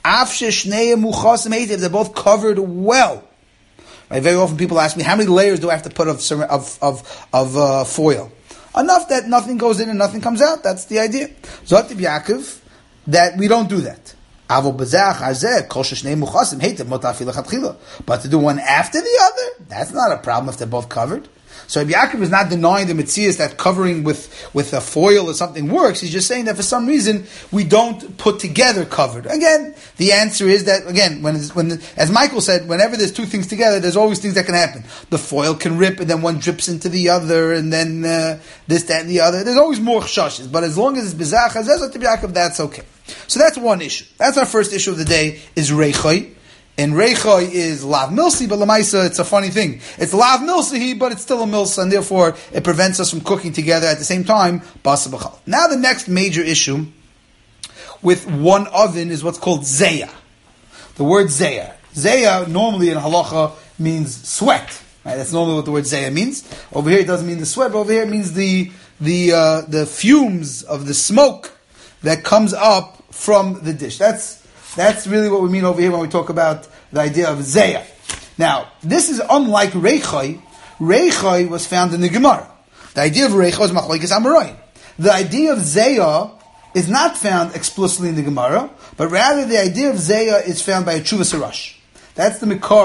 A: If they're both covered well. Right? Very often people ask me, how many layers do I have to put of foil? Enough that nothing goes in and nothing comes out. That's the idea. Zot Rabbi Yaakov, that we don't do that. But to do one after the other, that's not a problem if they're both covered. So Rabbi Yaakov is not denying the mitzias that covering with a foil or something works. He's just saying that for some reason we don't put together covered. Again, the answer is that, again, as Michael said, whenever there's two things together, there's always things that can happen. The foil can rip and then one drips into the other and then this, that, and the other. There's always more chashas. But as long as it's bizach hazeh, Rabbi Yaakov, that's okay. So that's one issue. That's our first issue of the day, is reichoi. And reichoi is lav milsi, but lamaisa, it's a funny thing. It's lav milsi, but it's still a milsa, and therefore it prevents us from cooking together at the same time, basa b'chal. Now the next major issue with one oven is what's called zeya. The word zeya. Zeya normally in halacha means sweat. Right? That's normally what the word zeya means. Over here it doesn't mean the sweat, but over here it means the fumes of the smoke that comes up from the dish. That's really what we mean over here when we talk about the idea of zeya. Now, this is unlike reichoi. Reichoi was found in the Gemara. The idea of reichoi is machlokes amoraim. The idea of zeya is not found explicitly in the Gemara, but rather the idea of zeya is found by a Tshuvas Harash. That's the Mikar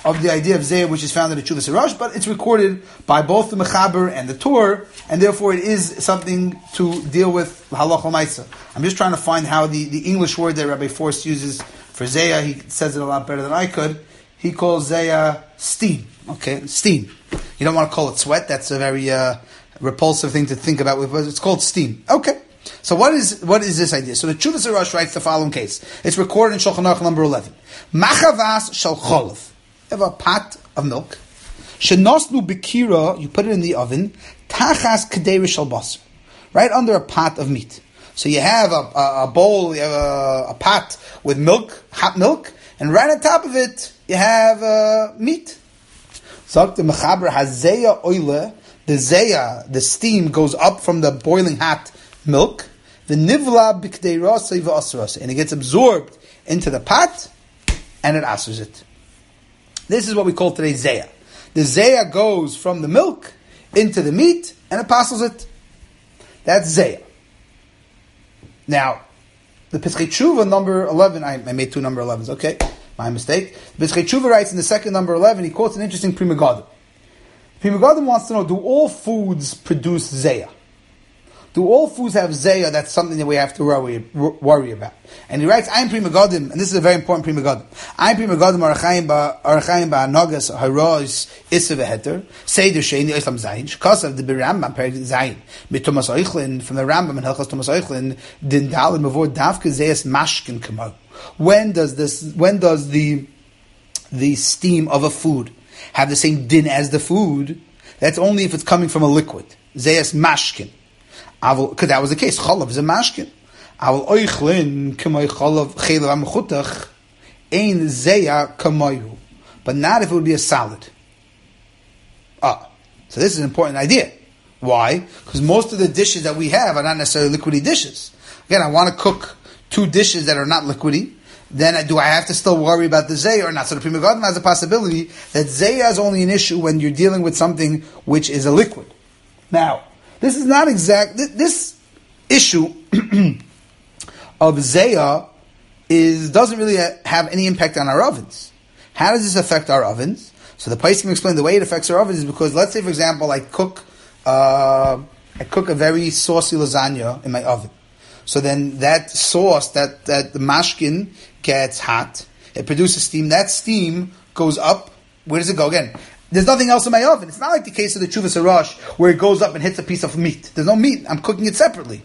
A: of the idea of Zayah, which is found in the Tshuvas Harash, but it's recorded by both the Mechaber and the Torah, and therefore it is something to deal with Halacha Maisa. I'm just trying to find how the English word that Rabbi Forst uses for Zayah, he says it a lot better than I could. He calls Zayah steam. Okay, steam. You don't want to call it sweat, that's a very repulsive thing to think about, but it's called steam. Okay. So what is this idea? So the Tshuvas Harash writes the following case. It's recorded in Shulchan Aruch number 11. Machavas shel cholav. You have a pot of milk. Shenosnu bikira, you put it in the oven. Tachas kedera shel basar. Right under a pot of meat. So you have a bowl, you have a pot with milk, hot milk, and right on top of it, you have meat. Zok the mechaber hazeya oile. The zeya, the steam, goes up from the boiling hot milk. The nivla b'kdeirasei v'asrasei, and it gets absorbed into the pot, and it asers it. This is what we call today zeya. The zeya goes from the milk into the meat, and it passes it. That's zeya. Now, the Pesachei Tshuva number 11, I made two number 11s, okay? My mistake. The Pesachei Tshuva writes in the second number 11, he quotes an interesting Pri Megadim. Pri Megadim wants to know, do all foods produce zeya? Do all foods have zayah? That's something that we have to worry about. And he writes, I'm Pri Megadim, and this is a very important Pri Megadim. I'm Pri Megadim arachayim ba'anogas harois isa v'heter seder sheini oislam zayin shkasav the Rambam perik zayin b'Tumas Oichlin from the Rambam and Hilchos Tumas Oichlin din dalin mavor davke zayas mashkin kamo. When does the steam of a food have the same din as the food? That's only if it's coming from a liquid. Zayas mashkin. Because that was the case. Chalav is a mashkin. Avol oichlin k'may chalav chelav amchutach ein zeya k'mayu. But not if it would be a salad. So this is an important idea. Why? Because most of the dishes that we have are not necessarily liquidy dishes. Again, I want to cook two dishes that are not liquidy. Then do I have to still worry about the zeya or not? So the Pri Megadim has a possibility that zeya is only an issue when you're dealing with something which is a liquid. Now, this is not exact. This issue of zayah doesn't really have any impact on our ovens. How does this affect our ovens? So the Poskim explain the way it affects our ovens is because, let's say, for example, I cook a very saucy lasagna in my oven. So then that sauce, that the mashkin gets hot, it produces steam. That steam goes up. Where does it go again? There's nothing else in my oven. It's not like the case of the Tshuvas Harash where it goes up and hits a piece of meat. There's no meat. I'm cooking it separately.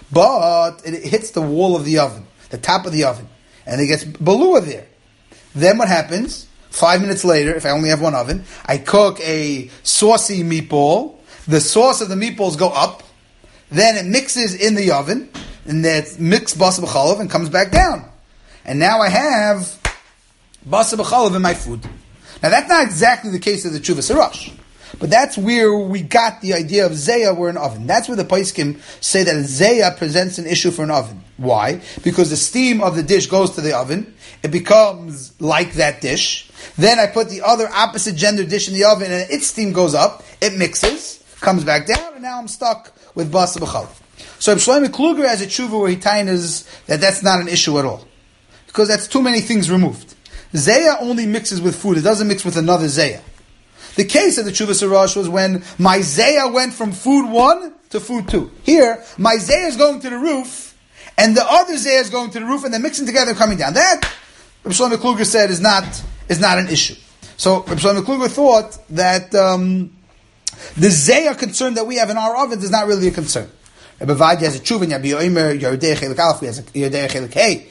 A: But it hits the wall of the oven, the top of the oven, and it gets balua there. Then what happens? 5 minutes later, if I only have one oven, I cook a saucy meatball. The sauce of the meatballs go up. Then it mixes in the oven, and that mixed basar b'chalav and comes back down. And now I have basar b'chalav in my food. Now that's not exactly the case of the Tshuvas Harash, but that's where we got the idea of zayah were an oven. That's where the Poskim say that zayah presents an issue for an oven. Why? Because the steam of the dish goes to the oven, it becomes like that dish. Then I put the other opposite gender dish in the oven, and its steam goes up, it mixes, comes back down, and now I'm stuck with basar b'chalav. So Shlomo Kluger has a tshuva where he tainas that that's not an issue at all, because that's too many things removed. Zayah only mixes with food. It doesn't mix with another Zayah. The case of the Tshuvas Harash was when my Zayah went from food 1 to food 2. Here, my Zayah is going to the roof, and the other Zayah is going to the roof, and they're mixing together and coming down. That, Reb Shlomo Kluger said, is not an issue. So, Reb Shlomo Kluger thought that the Zayah concern that we have in our ovens is not really a concern. Rebbe Vadia has a tshuva, Yabi Omer, Yeridei Chelik Aleph, he has a Yeridei Chelik Hey.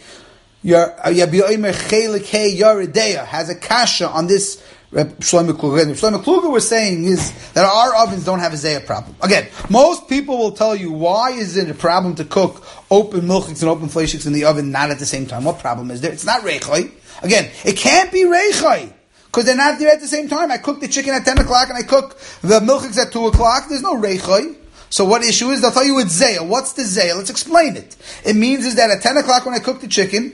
A: Yabi Omer Chelik Hey Yeridei has a kasha on this Shlomo Kluger. Shlomo Kluger was saying is that our ovens don't have a zayah problem. Again, most people will tell you, why is it a problem to cook open milchiks and open fleishiks in the oven not at the same time? What problem is there? It's not reichai. Again, it can't be reichai, because they're not there at the same time. I cook the chicken at 10 o'clock and I cook the milchiks at 2 o'clock. There's no reichai. So what issue is? They'll tell you it's zayah. What's the zayah? Let's explain it. It means is that at 10 o'clock when I cook the chicken,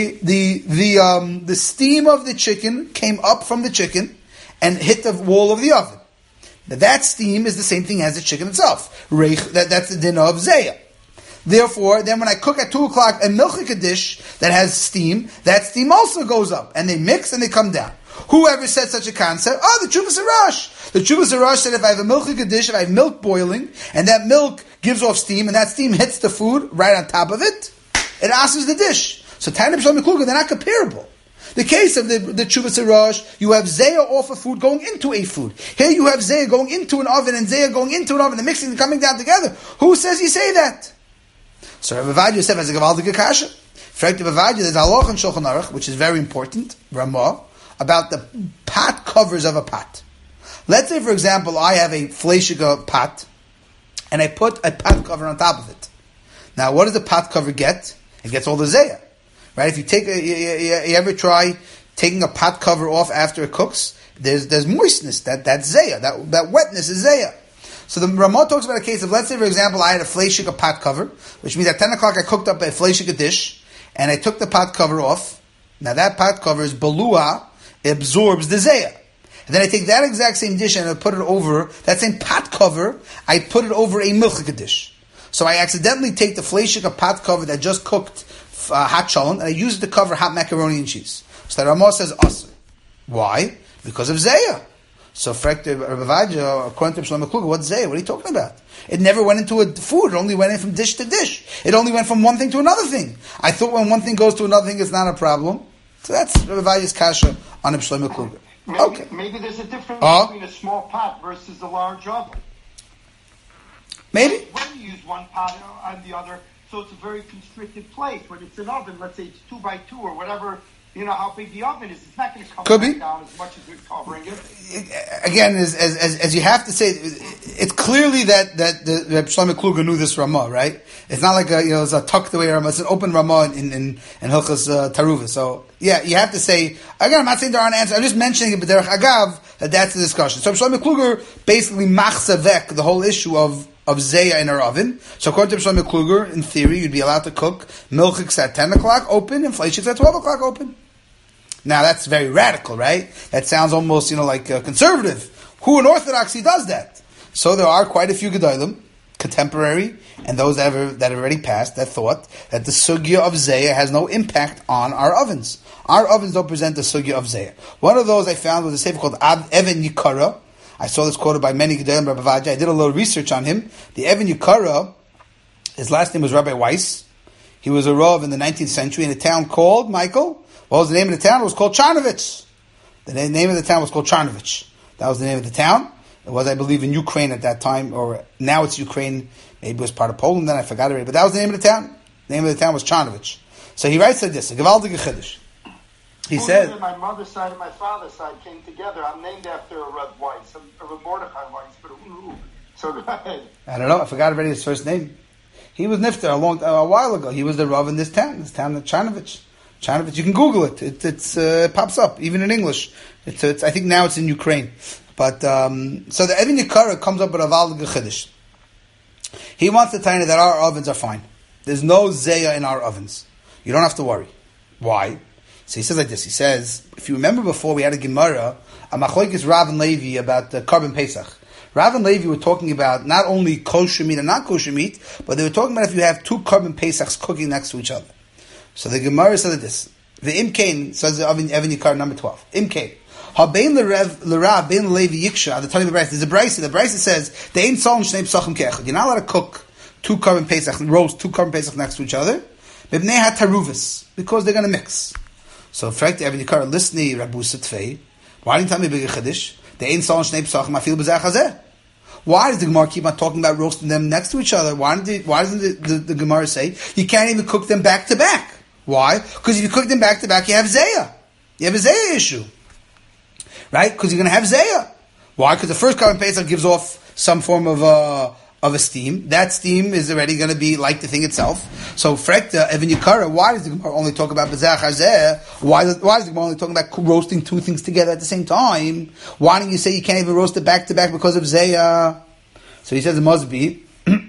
A: the steam of the chicken came up from the chicken and hit the wall of the oven. Now that steam is the same thing as the chicken itself. That's the dinner of zayah. Therefore, then when I cook at 2 o'clock a milchik dish that has steam, that steam also goes up, and they mix and they come down. Whoever said such a concept? Oh, the Chuvas Arash. The Chuvas Arash said if I have a milchig dish, if I have milk boiling, and that milk gives off steam, and that steam hits the food right on top of it, it asks the dish. So Tanya B'Shalom Kluger, they're not comparable. The case of the Chuvas Arash, you have Zayah off a food going into a food. Here you have Zayah going into an oven and Zayah going into an oven, the mixing and coming down together. Who says you say that? So Rabbi Vadia said, as a Gavaldige Kasha. Fragt Rabbi Vadia, there's halach in Shulchan Aruch, which is very important, Ramah, about the pot covers of a pot. Let's say, for example, I have a fleishiga pot, and I put a pot cover on top of it. Now, what does the pot cover get? It gets all the zayah, right? If you take you ever try taking a pot cover off after it cooks, there's moistness, that's zayah, that wetness is zayah. So the Ramah talks about a case of, let's say, for example, I had a fleishiga pot cover, which means at 10 o'clock I cooked up a fleishiga dish, and I took the pot cover off. Now that pot cover is balua, it absorbs the zayah. And then I take that exact same dish and I put it over, that same pot cover, I put it over a milchika dish. So I accidentally take the fleishika pot cover that just cooked hot shalom, and I use it to cover hot macaroni and cheese. So the Ramah says asr. Why? Because of zayah. So Rabbi Vadia, according to Shlomo Kluger, what's zayah? What are you talking about? It never went into a food. It only went in from dish to dish. It only went from one thing to another thing. I thought when one thing goes to another thing, it's not a problem. So that's Rabbi Vadia's kasha on Shlomo Kluger. Okay.
B: Maybe there's a difference between a small pot versus a large oven.
A: Maybe.
B: When you use one pot and the other, so it's a very constricted place. When it's an oven, let's say it's 2 by 2 or whatever, you know how big the oven is. It's not going to come back down as much as it's covering it.
A: Again, as you have to say, it's clearly that the Shlomo Kluger knew this Ramah, right? It's not like it's a tucked away Ramah. It's an open Ramah in Hilchas Taruva. So yeah, you have to say. Again, I'm not saying there aren't answers. I'm just mentioning it, but derech agav that's the discussion. So Shlomo Kluger basically machzavek the whole issue of zayah in our oven. So according to Shlomo Kluger, in theory, you'd be allowed to cook milchiks at 10 o'clock open and fleishiks at 12 o'clock open. Now that's very radical, right? That sounds almost, like conservative. Who in Orthodoxy does that? So there are quite a few Gedolim, contemporary, and those that have already passed, that thought that the sugya of zayah has no impact on our ovens. Our ovens don't present the sugya of zayah. One of those I found was a sefer called Even Yikara. I saw this quoted by many Gedolim, Rabbi Vadia. I did a little research on him. The Even Yikara, his last name was Rabbi Weiss. He was a Rav in the 19th century in a town called, Michael, what was the name of the town? It was called Charnovich. The name of the town was called Charnovich. That was the name of the town. It was, I believe, in Ukraine at that time, or now it's Ukraine. Maybe it was part of Poland then, I forgot it. But that was the name of the town. The name of the town was Charnovich. So he writes like this, a Gevaldige Chiddush. He said,
B: my mother's side and my father's side came together. I'm named after a Reb Weiss, a Reb Mordechai Weiss, but so go ahead.
A: I don't know, I forgot already his first name. He was nifter a while ago. He was the Rav in this town of Charnovich. Charnovich, you can Google it. It pops up, even in English. It's I think now it's in Ukraine. But, so the Even Yikara comes up with a Gevaldige Chiddush. He wants to tell you that our ovens are fine. There's no zayah in our ovens. You don't have to worry. Why? So he says like this. He says, if you remember before, we had a Gemara, a Machlokes Rav and Levi about the Korban Pesach. Rav and Levi were talking about not only kosher meat and not kosher meat, but they were talking about if you have 2 Korban Pesachs cooking next to each other. So the Gemara said like this. The Imkain, says the Even Yikar number 12. Imkain. Habein l'Rav, bein Levi Yiksha, at the time of the Brisa. There's a Brisa. The Brisa says, they ain't solon shnei psachim ke'echad. You're not allowed to cook 2 Korban Pesach, roast 2 Korban Pesach next to each other. B'bnei ha'taruvis, because they're going to mix. So, fragt Even Yikar, listen, Rabbu Satvei, why didn't you tell me big chiddush? They ain't solon shnei psachim, afil b'zeh chazeh. Why does the Gemara keep on talking about roasting them next to each other? Why doesn't the Gemara say you can't even cook them back to back? Why? Because if you cook them back to back, you have zayah. You have a zayah issue. Right? Because you're going to have zayah. Why? Because the first Korban Pesach gives off some form of a steam. That steam is already going to be like the thing itself. So, Frekta, Even Yikara, why does the Gemara only talk about Bezach Hazeh? Why is the Gemara only talking about roasting 2 things together at the same time? Why don't you say you can't even roast it back to back because of zayah? So he says it must be.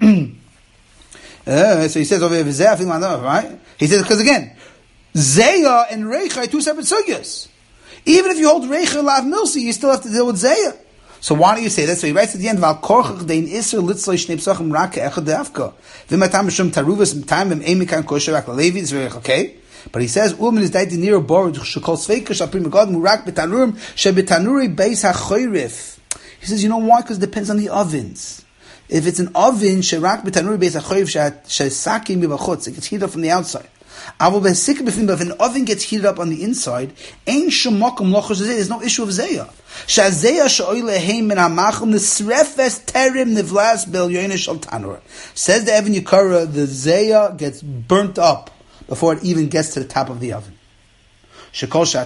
A: So he says over here, right? He says, because again, zayah and reicha are 2 separate sugyas. Even if you hold reicha lav milsi, you still have to deal with zayah. So why don't you say that? So he writes at the end, Val korchach dein iser litzloi shnei psachim rak echad de'afka. V'matam b'shum taruvas m'tam v'm emikan kosher rak l'levi. It's very okay. But he says, Ulman is daiti niro borod, shekol sveika, shaprim agad, murak betanurim, shebetanuri beis hachoyrif. He says, you know why? Because it depends on the ovens. If it's an oven, sherak betanuri beis hachoyrif, shesakim mivachutz, it gets heated up from the outside. But if an oven gets heated up on the inside, there's no issue of zeya. Says the Evan Yikara, the zeya gets burnt up before it even gets to the top of the oven. So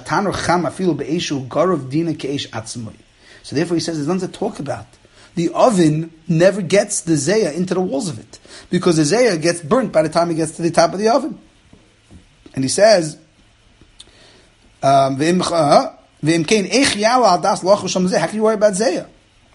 A: therefore he says there's nothing to talk about. The oven never gets the zeya into the walls of it, because the zeya gets burnt by the time it gets to the top of the oven. And he says, how can you worry about zeya?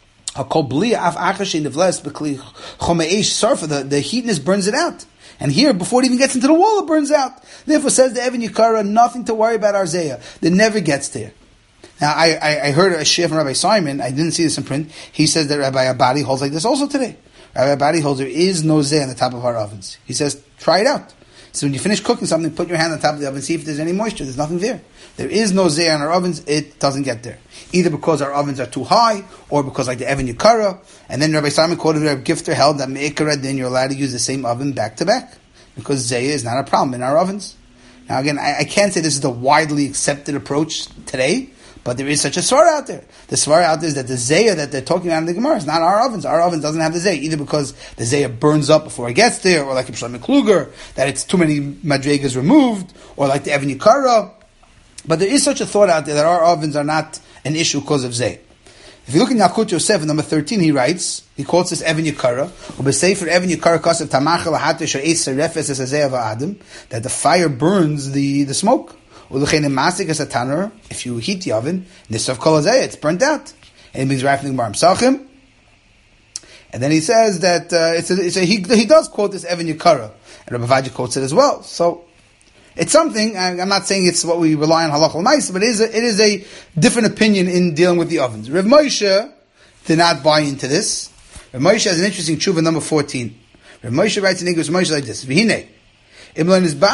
A: The heatness burns it out. And here, before it even gets into the wall, it burns out. Therefore, says the Evan Yikara, nothing to worry about our zeya. It never gets there. Now, I heard a share from Rabbi Simon, I didn't see this in print, he says that Rabbi Abadi holds like this also today. Rabbi Abadi holds there is no zeya on the top of our ovens. He says, try it out. So when you finish cooking something, put your hand on top of the oven, see if there's any moisture. There's nothing there. There is no zeya in our ovens. It doesn't get there. Either because our ovens are too high, or because like the Evan Yikara. And then Rabbi Simon quoted Rabbi Gifter held that me'ikara, then you're allowed to use the same oven back to back. Because zeya is not a problem in our ovens. Now again, I can't say this is the widely accepted approach today, but there is such a svara out there. The svara out there is that the zeya that they're talking about in the Gemara is not our ovens. Our oven doesn't have the zeya, either because the zeya burns up before it gets there, or like in Shlomo Kluger, that it's too many madregas removed, or like the Evan Yikara. But there is such a thought out there that our ovens are not an issue because of zeya. If you look in Yakut Yosef, number 13, he writes, he quotes this Evan Yikara, Evan Yikara kasav tamachel ha'atesh ha'eser refes es hazeya va'adam, that the fire burns the smoke. If you heat the oven, it's burnt out. And it means right from the Gemara Psachim. And then he says that he does quote this Evan Yikara, and Rabbi Vaji quotes it as well. So it's something. I'm not saying it's what we rely on halachal ma'is, but it is a different opinion in dealing with the ovens. Rav Moshe did not buy into this. Rav Moshe has an interesting tshuva, number 14. Rav Moshe writes in English, Moshe like this: V'hinei. If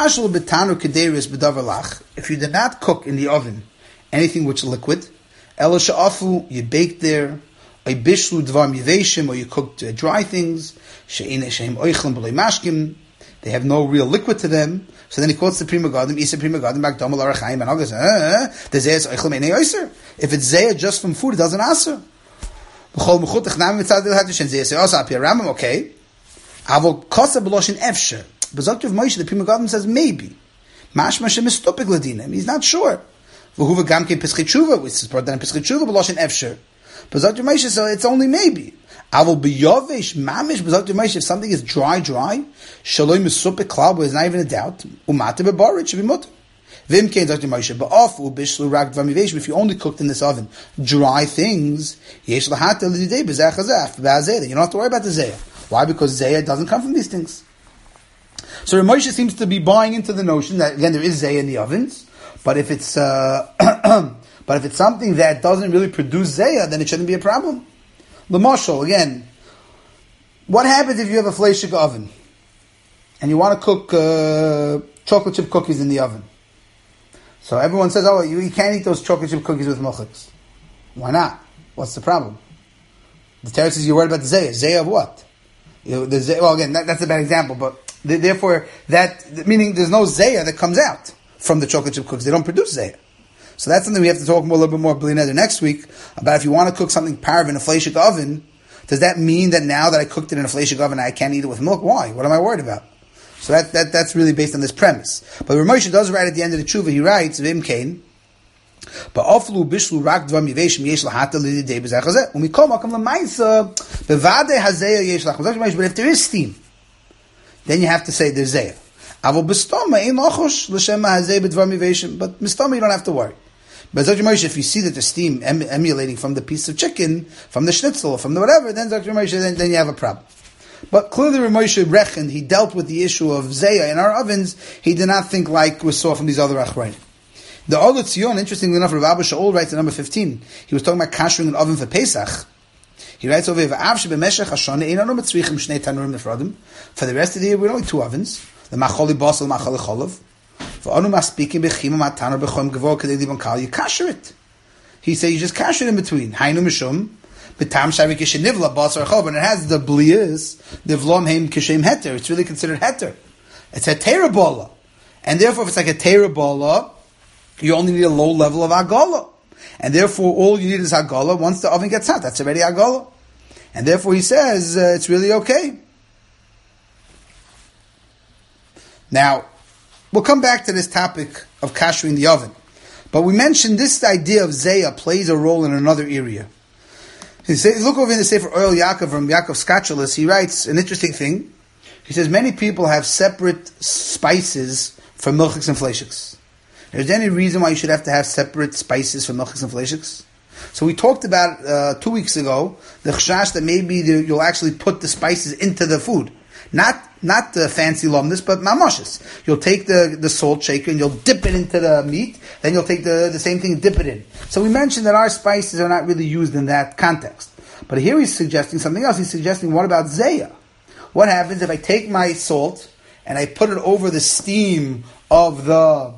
A: you did not cook in the oven anything which is liquid, you baked there, or you cooked dry things, they have no real liquid to them. So then he quotes the Prima Gadim, Isa Prima Gadim, Bagdamel Arachaim, and August, if it's zeh just from food, it doesn't answer. Okay. But Dr. Moshe, the Prima Gadim says maybe. Mashma Shem is stupid ladina. He's not sure. V'huva gamke Pesach Tshuva, which is brought down in Pesach Tshuva, b'loshin efsher. But Dr. Moshe says it's only maybe. Avol b'yovesh mamish. But Dr. Moshe, if something is dry, shalom misupik klal, but there's not even a doubt. Umate bebar, it should be mutter. V'imkein Dr. Moshe, ba'afu b'shlu rak dvamivesh. If you only cooked in this oven dry things, yesh lahata l'didei b'zeh chazaf b'azeh. You don't have to worry about the zeh. Why? Because zeh doesn't come from these things. So Rav Moshe seems to be buying into the notion that again there is zeh in the ovens, but if it's something that doesn't really produce zeh, then it shouldn't be a problem. L'mashal, again, what happens if you have a fleishik oven and you want to cook chocolate chip cookies in the oven? So everyone says, "Oh, you can't eat those chocolate chip cookies with mochaks." Why not? What's the problem? The Torah says you're worried about the zeh. Zeh of what? Well, again, that's a bad example, but therefore, meaning there's no zeya that comes out from the chocolate chip cookies. They don't produce zeya. So that's something we have to talk a little bit more b'lineder next week about. If you want to cook something parv in a fleishik oven, does that mean that now that I cooked it in a fleishik oven, I can't eat it with milk? Why? What am I worried about? So that's really based on this premise. But Rav Moshe does write at the end of the tshuva, he writes, V'im kain, ba'oflu bishlu rak dvar miveshim yesh lahata l'didei b'zeh chazeh, u'mikol makam l'maisa, bevade hazeya yesh lachazeh, but if there is steam, then you have to say there's zeh. Avol b'stoma ein lachosh l'shem hazeh b'dvar miveshim, but b'stoma you don't have to worry. But Dr. Moshe, if you see that the steam emulating from the piece of chicken, from the schnitzel, from the whatever, then Dr. Moshe, then you have a problem. But clearly Rav Moshe reckoned, he dealt with the issue of zeya in our ovens. He did not think like we saw from these other achrayim. The Ola Tzion, interestingly enough, Rav Abba Shaul writes in number 15. He was talking about kashering an oven for Pesach. He writes over here, for the rest of the year, we have only two ovens. The macholi basal, the macholi cholav. kasher it. He said you just kasher it in between. Hainu mishum. But it has the blias, the vlom heim kishem heter. It's really considered heter. It's a terabala. And therefore, if it's like a terabala, you only need a low level of agala. And therefore, all you need is agala. Once the oven gets hot, that's already agala. And therefore, he says, it's really okay. Now, we'll come back to this topic of kashering the oven. But we mentioned this idea of zayah plays a role in another area. He says, look over in the Sefer Oil Yaakov from Yaakov Skatchalis. He writes an interesting thing. He says many people have separate spices for milchiks and fleishiks. Is there any reason why you should have to have separate spices for milchiks and fleishiks? So we talked about 2 weeks ago the chashash that maybe you'll actually put the spices into the food, not the fancy lumnus, but mamoshes. You'll take the salt shaker and you'll dip it into the meat. Then you'll take the same thing and dip it in. So we mentioned that our spices are not really used in that context. But here he's suggesting something else. He's suggesting, what about zayah? What happens if I take my salt and I put it over the steam of the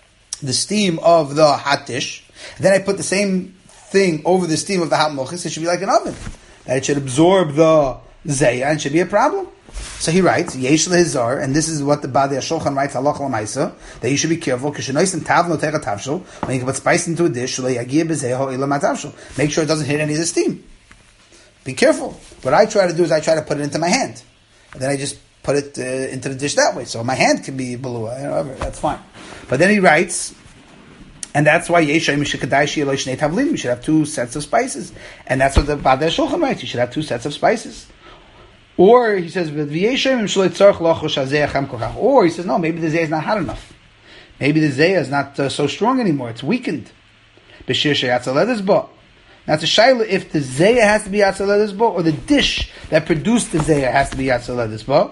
A: hot dish, then I put the same thing over the steam of the hot mochis? It should be like an oven. That it should absorb the zayah and should be a problem. So he writes, Yesh lehizar, and this is what the Badei HaShulchan writes, halacha l'maisa, that you should be careful, when you put spice into a dish, make sure it doesn't hit any of the steam. Be careful. What I try to do is I try to put it into my hand. And then I just put it into the dish that way. So my hand can be balua, that's fine. But then he writes, and that's why we should have 2 sets of spices. And that's what the Badei HaShulchan writes, you should have 2 sets of spices. Or he says, or he says, no, maybe the zayah is not hot enough. Maybe the zayah is not so strong anymore. It's weakened. Now it's a shayla if the zayah has to be yatzaledis bo, or the dish that produced the zayah has to be yatzaledis bo.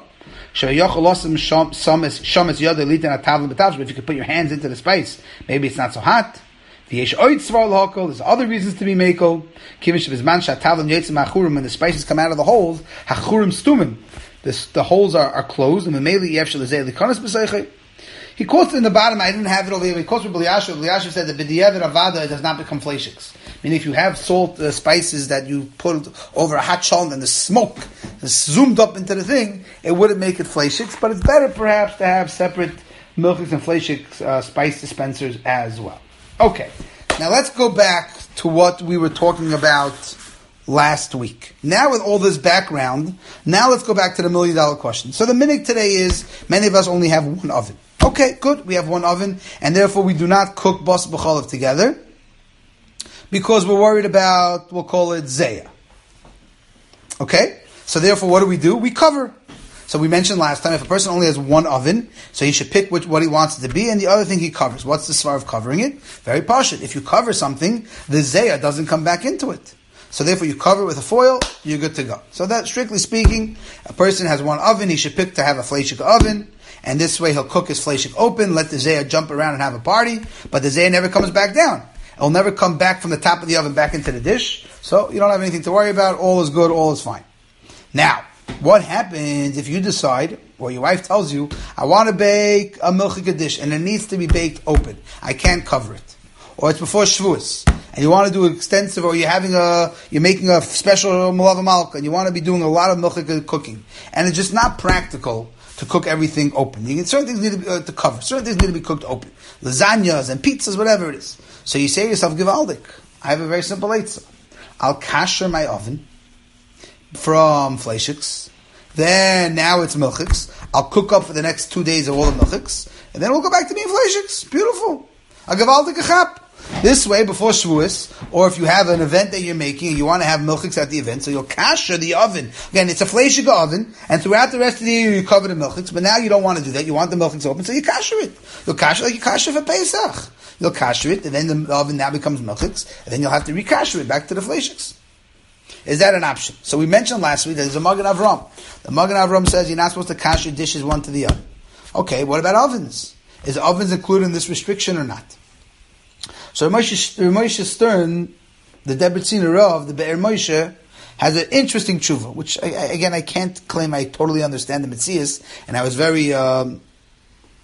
A: But if you could put your hands into the spice, maybe it's not so hot. There's other reasons to be mako. When the spices come out of the holes, the holes are closed, and he quotes it in the bottom. I didn't have it over here. He quotes from B'liashiv. B'liashiv said that b'diavad avada does not become fleishiks. Meaning, if you have salt spices that you put over a hot shalom and the smoke is zoomed up into the thing, it wouldn't make it fleishiks. But it's better perhaps to have separate milchiks and fleishiks spice dispensers as well. Okay, now let's go back to what we were talking about last week. Now with all this background, now let's go back to the $1 million question. So the minhag today is, many of us only have one oven. Okay, good, we have one oven, and therefore we do not cook bas b'chalav together, because we're worried about, we'll call it zayah. Okay, so therefore what do? We cover. So we mentioned last time, if a person only has one oven, so he should pick what he wants it to be, and the other thing he covers. What's the svar of covering it? Very pashut. If you cover something, the zayah doesn't come back into it. So therefore you cover it with a foil, you're good to go. So that, strictly speaking, a person has one oven, he should pick to have a fleishik oven, and this way he'll cook his fleishik open, let the zayah jump around and have a party, but the zayah never comes back down. It'll never come back from the top of the oven back into the dish, so you don't have anything to worry about, all is good, all is fine. Now, what happens if you decide, or your wife tells you, I want to bake a milchika dish, and it needs to be baked open. I can't cover it. Or it's before Shavuos, and you want to do extensive, or you're making a special malava malka, and you want to be doing a lot of milchika cooking. And it's just not practical to cook everything open. Certain things need to cover. Certain things need to be cooked open. Lasagnas and pizzas, whatever it is. So you say to yourself, Givaldik, I have a very simple eitzah. I'll kasher my oven from fleishiks. Then now it's milchiks. I'll cook up for the next 2 days of all the milchiks, and then we'll go back to being fleishiks. Beautiful. A gavaldik achap. This way, before Shavuos, or if you have an event that you're making and you want to have milchiks at the event, so you'll kasher the oven. Again, it's a fleishik oven, and throughout the rest of the year you cover the milchiks, but now you don't want to do that. You want the milchiks open, so you kasher it. You'll kasher like you kasher for Pesach. You'll kasher it, and then the oven now becomes milchiks, and then you'll have to rekasher it back to the fleishiks. Is that an option? So we mentioned last week that there's a Magen Avram. The Magen Avram says you're not supposed to kasher dishes one to the other. Okay, what about ovens? Is ovens included in this restriction or not? So Moshe Stern, the Debretziner Rav, the Be'er Moshe, has an interesting tshuva, which, again, I can't claim I totally understand the Metzias, and I was very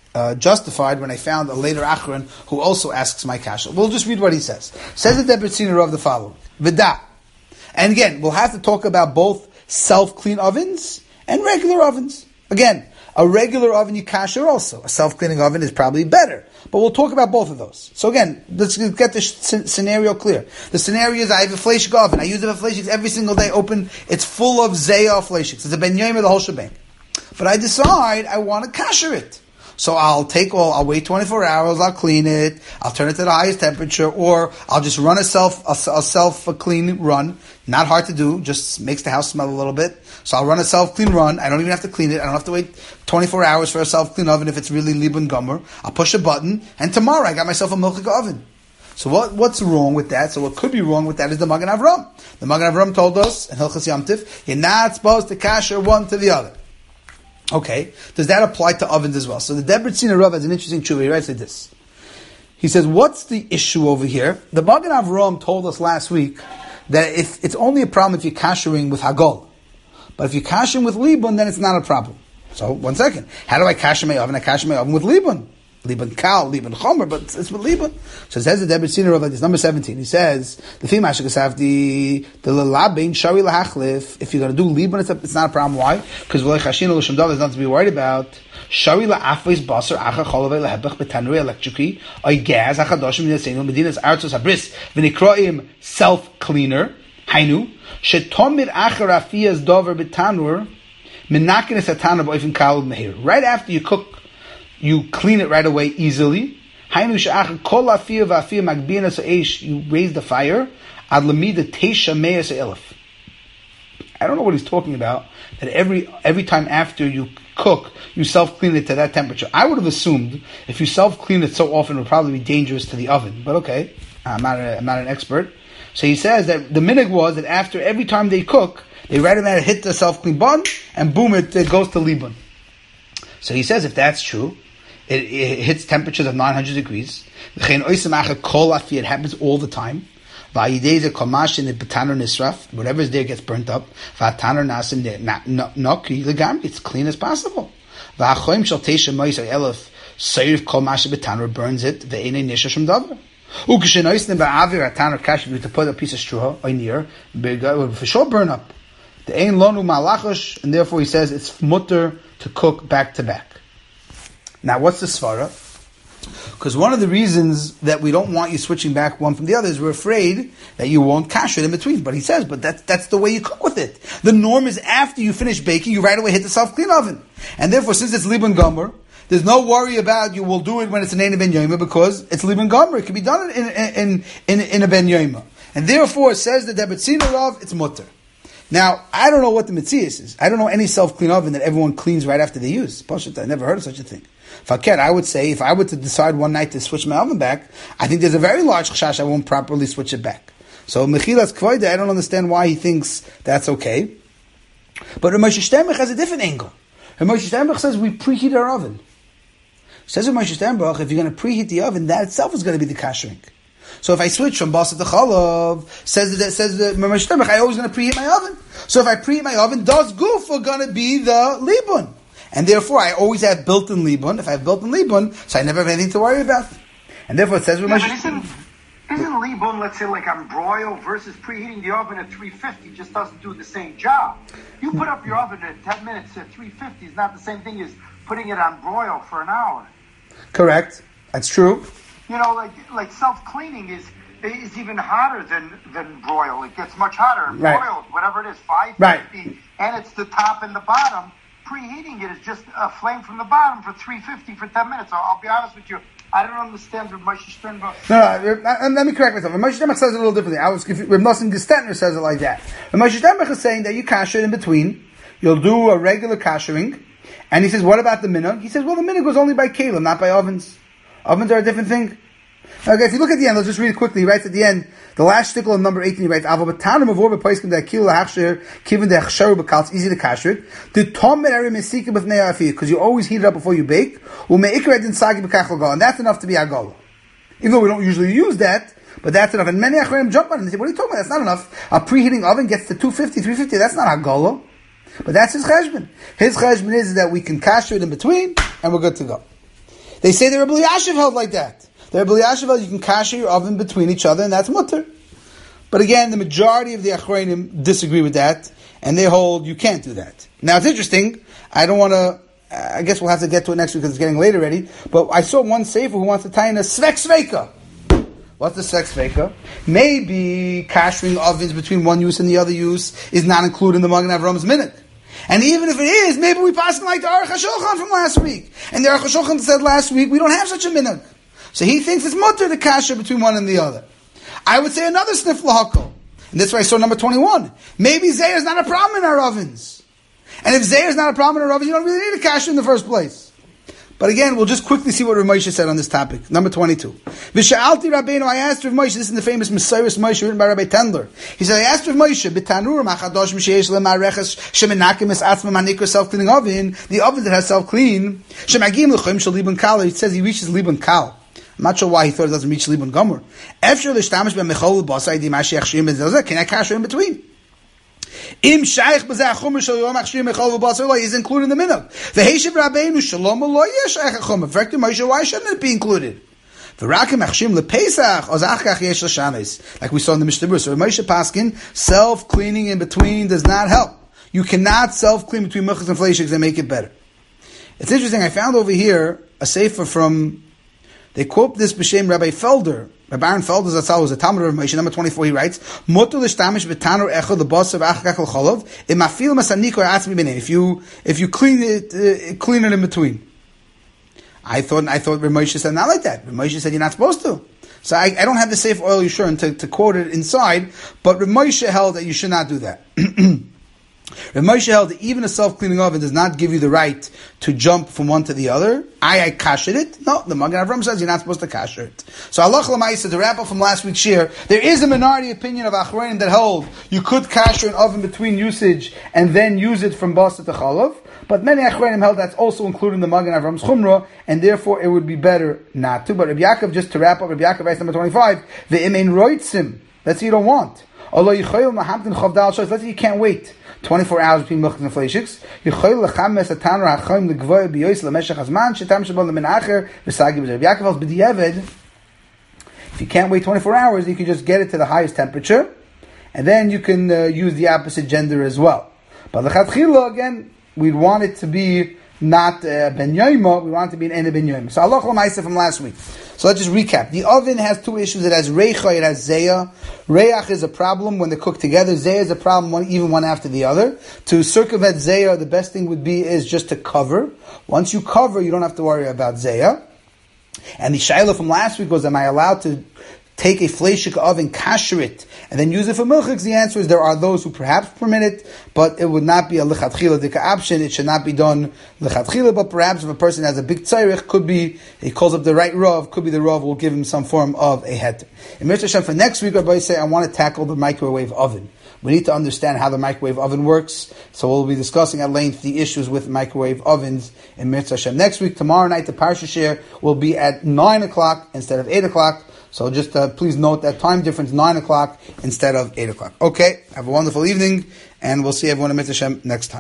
A: justified when I found a later Achron who also asks my kasha. We'll just read what he says. Says the Debretziner of the following. Vida. And again, we'll have to talk about both self-clean ovens and regular ovens. Again, a regular oven you kasher also. A self-cleaning oven is probably better. But we'll talk about both of those. So again, let's get the scenario clear. The scenario is I have a fleshik oven. I use it for fleshiks every single day. Open. It's full of zayah fleshiks. It's a ben yoyim, the whole shebang. But I decide I want to kasher it. So I'll wait 24 hours, I'll clean it, I'll turn it to the highest temperature, or I'll just run a self-clean run. Not hard to do, just makes the house smell a little bit. So I'll run a self-clean run, I don't even have to clean it, I don't have to wait 24 hours for a self-clean oven if it's really Liban Gomer. I'll push a button, and tomorrow I got myself a milchik oven. So what's wrong with that? So what could be wrong with that is the Magen Avram. The Magen Avram told us, in Hilchas Yom Tif, you're not supposed to kasher one to the other. Okay, does that apply to ovens as well? So the Debretziner Rav has an interesting tshuva. He writes like this. He says, what's the issue over here? The Magen Avram told us last week that if it's only a problem if you're kashering with Hagol. But if you're kashering with Liban, then it's not a problem. So, one second. How do I kasher my oven? I kasher my oven with Liban. Liban Kal, Liban Chomer, but it's with Liban. So it says the Debretziner Rav like this, number 17. He says, the Lelabein Shari Lahachlif, if you're going to do Liban, it's not a problem. Why? Because V'loi Chashin L'Shem Dov is not to be worried about. Shari La'afais Basar Acha Cholavei Lehebech Betanuri Electrically Oy Gaz Achadoshim Neseinu Medinas Artzos Habris V'nikroim Self-Cleaner Hainu Shetomir Acha Rafiyas Dover Betanur Menakin Esatana B'Oifin Kal Mehir. Right after you cook, you clean it right away easily. You raise the fire. I don't know what he's talking about. That every time after you cook, you self-clean it to that temperature. I would have assumed if you self-clean it so often, it would probably be dangerous to the oven. But okay, I'm not an expert. So he says that the minhag was that after every time they cook, they right away hit the self-clean button, and boom, it goes to Liban. So he says if that's true, it hits temperatures of 900 degrees. It happens all the time. Whatever is there gets burnt up. It's clean as possible. Burns it. To put a piece of straw or near, will for sure burn up. And therefore he says it's mutter to cook back to back. Now, what's the svara? Because one of the reasons that we don't want you switching back one from the other is we're afraid that you won't kasher it in between. But he says, but that's the way you cook with it. The norm is after you finish baking, you right away hit the self-clean oven. And therefore, since it's Liban Gomer, there's no worry about you will do it when it's an Ein Ben Yoima because it's Liban Gomer. It can be done in a Ben Yoima. And therefore, says the Debretziner Rav, it's mutter. Now, I don't know what the Metzias is. I don't know any self-clean oven that everyone cleans right after they use. I never heard of such a thing. Faket, I would say, if I were to decide one night to switch my oven back, I think there's a very large chashash I won't properly switch it back. So, Mechilas Kvoide, I don't understand why he thinks that's okay. But Moshe Sternbuch has a different angle. Moshe Sternbuch says we preheat our oven. Says Moshe Sternbuch, if you're going to preheat the oven, that itself is going to be the kashering. So if I switch from basa to chalov, says the Moshe Sternbuch, I always going to preheat my oven. So if I preheat my oven, does goof are going to be the Liban. And therefore, I always have built-in Liban. If I have built-in Liban, so I never have anything to worry about. And therefore, it says...
B: Isn't Liban, let's say, like on broil versus preheating the oven at 350 just doesn't do the same job. You put up your oven at 10 minutes at 350 is not the same thing as putting it on broil for an hour.
A: Correct. That's true.
B: You know, like self-cleaning is even hotter than broil. It gets much hotter. And broiled, whatever it is, 550, and it's the top and the bottom. Preheating it is just a flame from the bottom for 350 for 10 minutes. I'll be honest with you. I don't understand what Moshe Sternbuch says.
A: No, let me correct myself. Moshe Sternbuch says it a little differently. Nosson Gestetner says it like that. Moshe Sternbuch is saying that you kasher in between. You'll do a regular kashering. And he says, what about the minhag? He says, well, the minhag was only by kelim, not by ovens. Ovens are a different thing. Okay, if you look at the end, let's just read it quickly. He writes at the end, the last shtickle of number 18, he writes, Avo b'tanum avor b'poiskim da'akil lahachsher, kiven da'achsharu b'kal, it's easy to kasher it. The tom me'eri mesika b'fnei ha'afiyah, because you always heat it up before you bake. U'me'ikra edin sagi b'kach l'gal, and that's enough to be agala. Even though we don't usually use that, but that's enough. And many achreim jump on it and say, what are you talking about? That's not enough. A preheating oven gets to 250, 350, that's not agala. But that's his cheshbon. His cheshbon is that we can kasher it in between, and we're good to go. They say the Rebbe Elyashiv held like that. The Rebbe Elyashiv held you can kasher your oven between each other, and that's mutter. But again, the majority of the Achronim disagree with that, and they hold you can't do that. Now it's interesting. I guess we'll have to get to it next week because it's getting late already. But I saw one sefer who wants to tie in a svek sveika. What's the svek sveika? Maybe kashering ovens between one use and the other use is not included in the Magen Avram's minute. And even if it is, maybe we pass like the Aruch HaShulchan from last week. And the Aruch HaShulchan said last week we don't have such a minhag. So he thinks it's mutter to kasher between one and the other. I would say another sniff lahakol. And that's why I saw number 21. Maybe Zayah is not a problem in our ovens. And if Zayah is not a problem in our ovens, you don't really need a kasher in the first place. But again, we'll just quickly see what Rav Moshe said on this topic. Number 22. V'sha'alti Rabbeinu, I asked Rav Moshe, this is the famous Messiris Moshe written by Rabbi Tendler. He said, I asked Rav Moshe, b'tanur machadosh m'sheish le'ma'reches shemenakim es atzma manikra self-cleaning oven, the oven that has self-clean, shemagim l'choim shel libun kal, it says he reaches libun kal. I'm not sure why he thought it doesn't reach libun gomer. Efshar l'shtamish be'mechol l'basai di ma'sheach shrim b'zelzeh, can I kasher in between? Im shaykh b'zeh chumash shel yom achshir mechol v'basar is included in the minhag. V'heishiv Rabbeinu shalom lo yesh shaykh chumash. V'rekti Moshe, why shouldn't it be included? V'rakim achshim lepesach oz achkach yesh l'shanis. Like we saw in the Mishnah. So Moshe Paskin, self-cleaning in between does not help. You cannot self-clean between muchas and fleishiks and make it better. It's interesting. I found over here a sefer from. They quote this b'shem Rabbi Felder. Rabbi Aaron Felder Zatzal was a Talmud of Moshe. Number 24, he writes, "Mutar l'shtamish b'tanur echad l'basar v'achakach l'cholov imafil masanikor atzmi b'nei." If you clean it in between. I thought Rabbi Moshe said not like that. Rabbi Moshe said you're not supposed to. So I don't have the Sefer Oil Yeshurun to quote it inside, but Rabbi Moshe held that you should not do that. Rav Moshe held that even a self-cleaning oven does not give you the right to jump from one to the other. I kashered it. No, the Magen Avram says you're not supposed to kasher it. So Allah L'maisa, to wrap up from last week's shir, there is a minority opinion of Achronim that hold you could kasher an oven between usage and then use it from basa to chalav. But many Achronim held that's also included in the Magen Avram's chumrah, and therefore it would be better not to. But Rabbi Yaakov, just to wrap up, Rabbi Yaakov, verse number 25, ve'im roitzim. Let's say you don't want. Let's say you can't wait 24 hours between milk and fleishiks. If you can't wait 24 hours, you can just get it to the highest temperature, and then you can use the opposite gender as well. But the lechatchila, again, we'd want it to be not ben yoima, we want it to be an ene ben yoima. So Allah L'maisa from last week. So let's just recap. The oven has two issues. It has reicha, it has zayah. Reach is a problem when they cook together. Zayah is a problem even one after the other. To circumvent zayah, the best thing would be is just to cover. Once you cover, you don't have to worry about zayah. And the shayla from last week was, am I allowed to take a fleishik oven, kasher it, and then use it for milchiks? The answer is there are those who perhaps permit it, but it would not be a lichatchila dika option. It should not be done lichatchila, but perhaps if a person has a big tzairich, could be, he calls up the right rav, could be the rav will give him some form of a heter. In Mitzvah Hashem, for next week, Rabbi say, I want to tackle the microwave oven. We need to understand how the microwave oven works, so we'll be discussing at length the issues with microwave ovens in Mitzvah Hashem. Next week, tomorrow night, the Parsha Shir will be at 9 o'clock instead of 8 o'clock. So just please note that time difference, 9 o'clock instead of 8 o'clock. Okay, have a wonderful evening, and we'll see everyone in Mitzvah Hashem next time.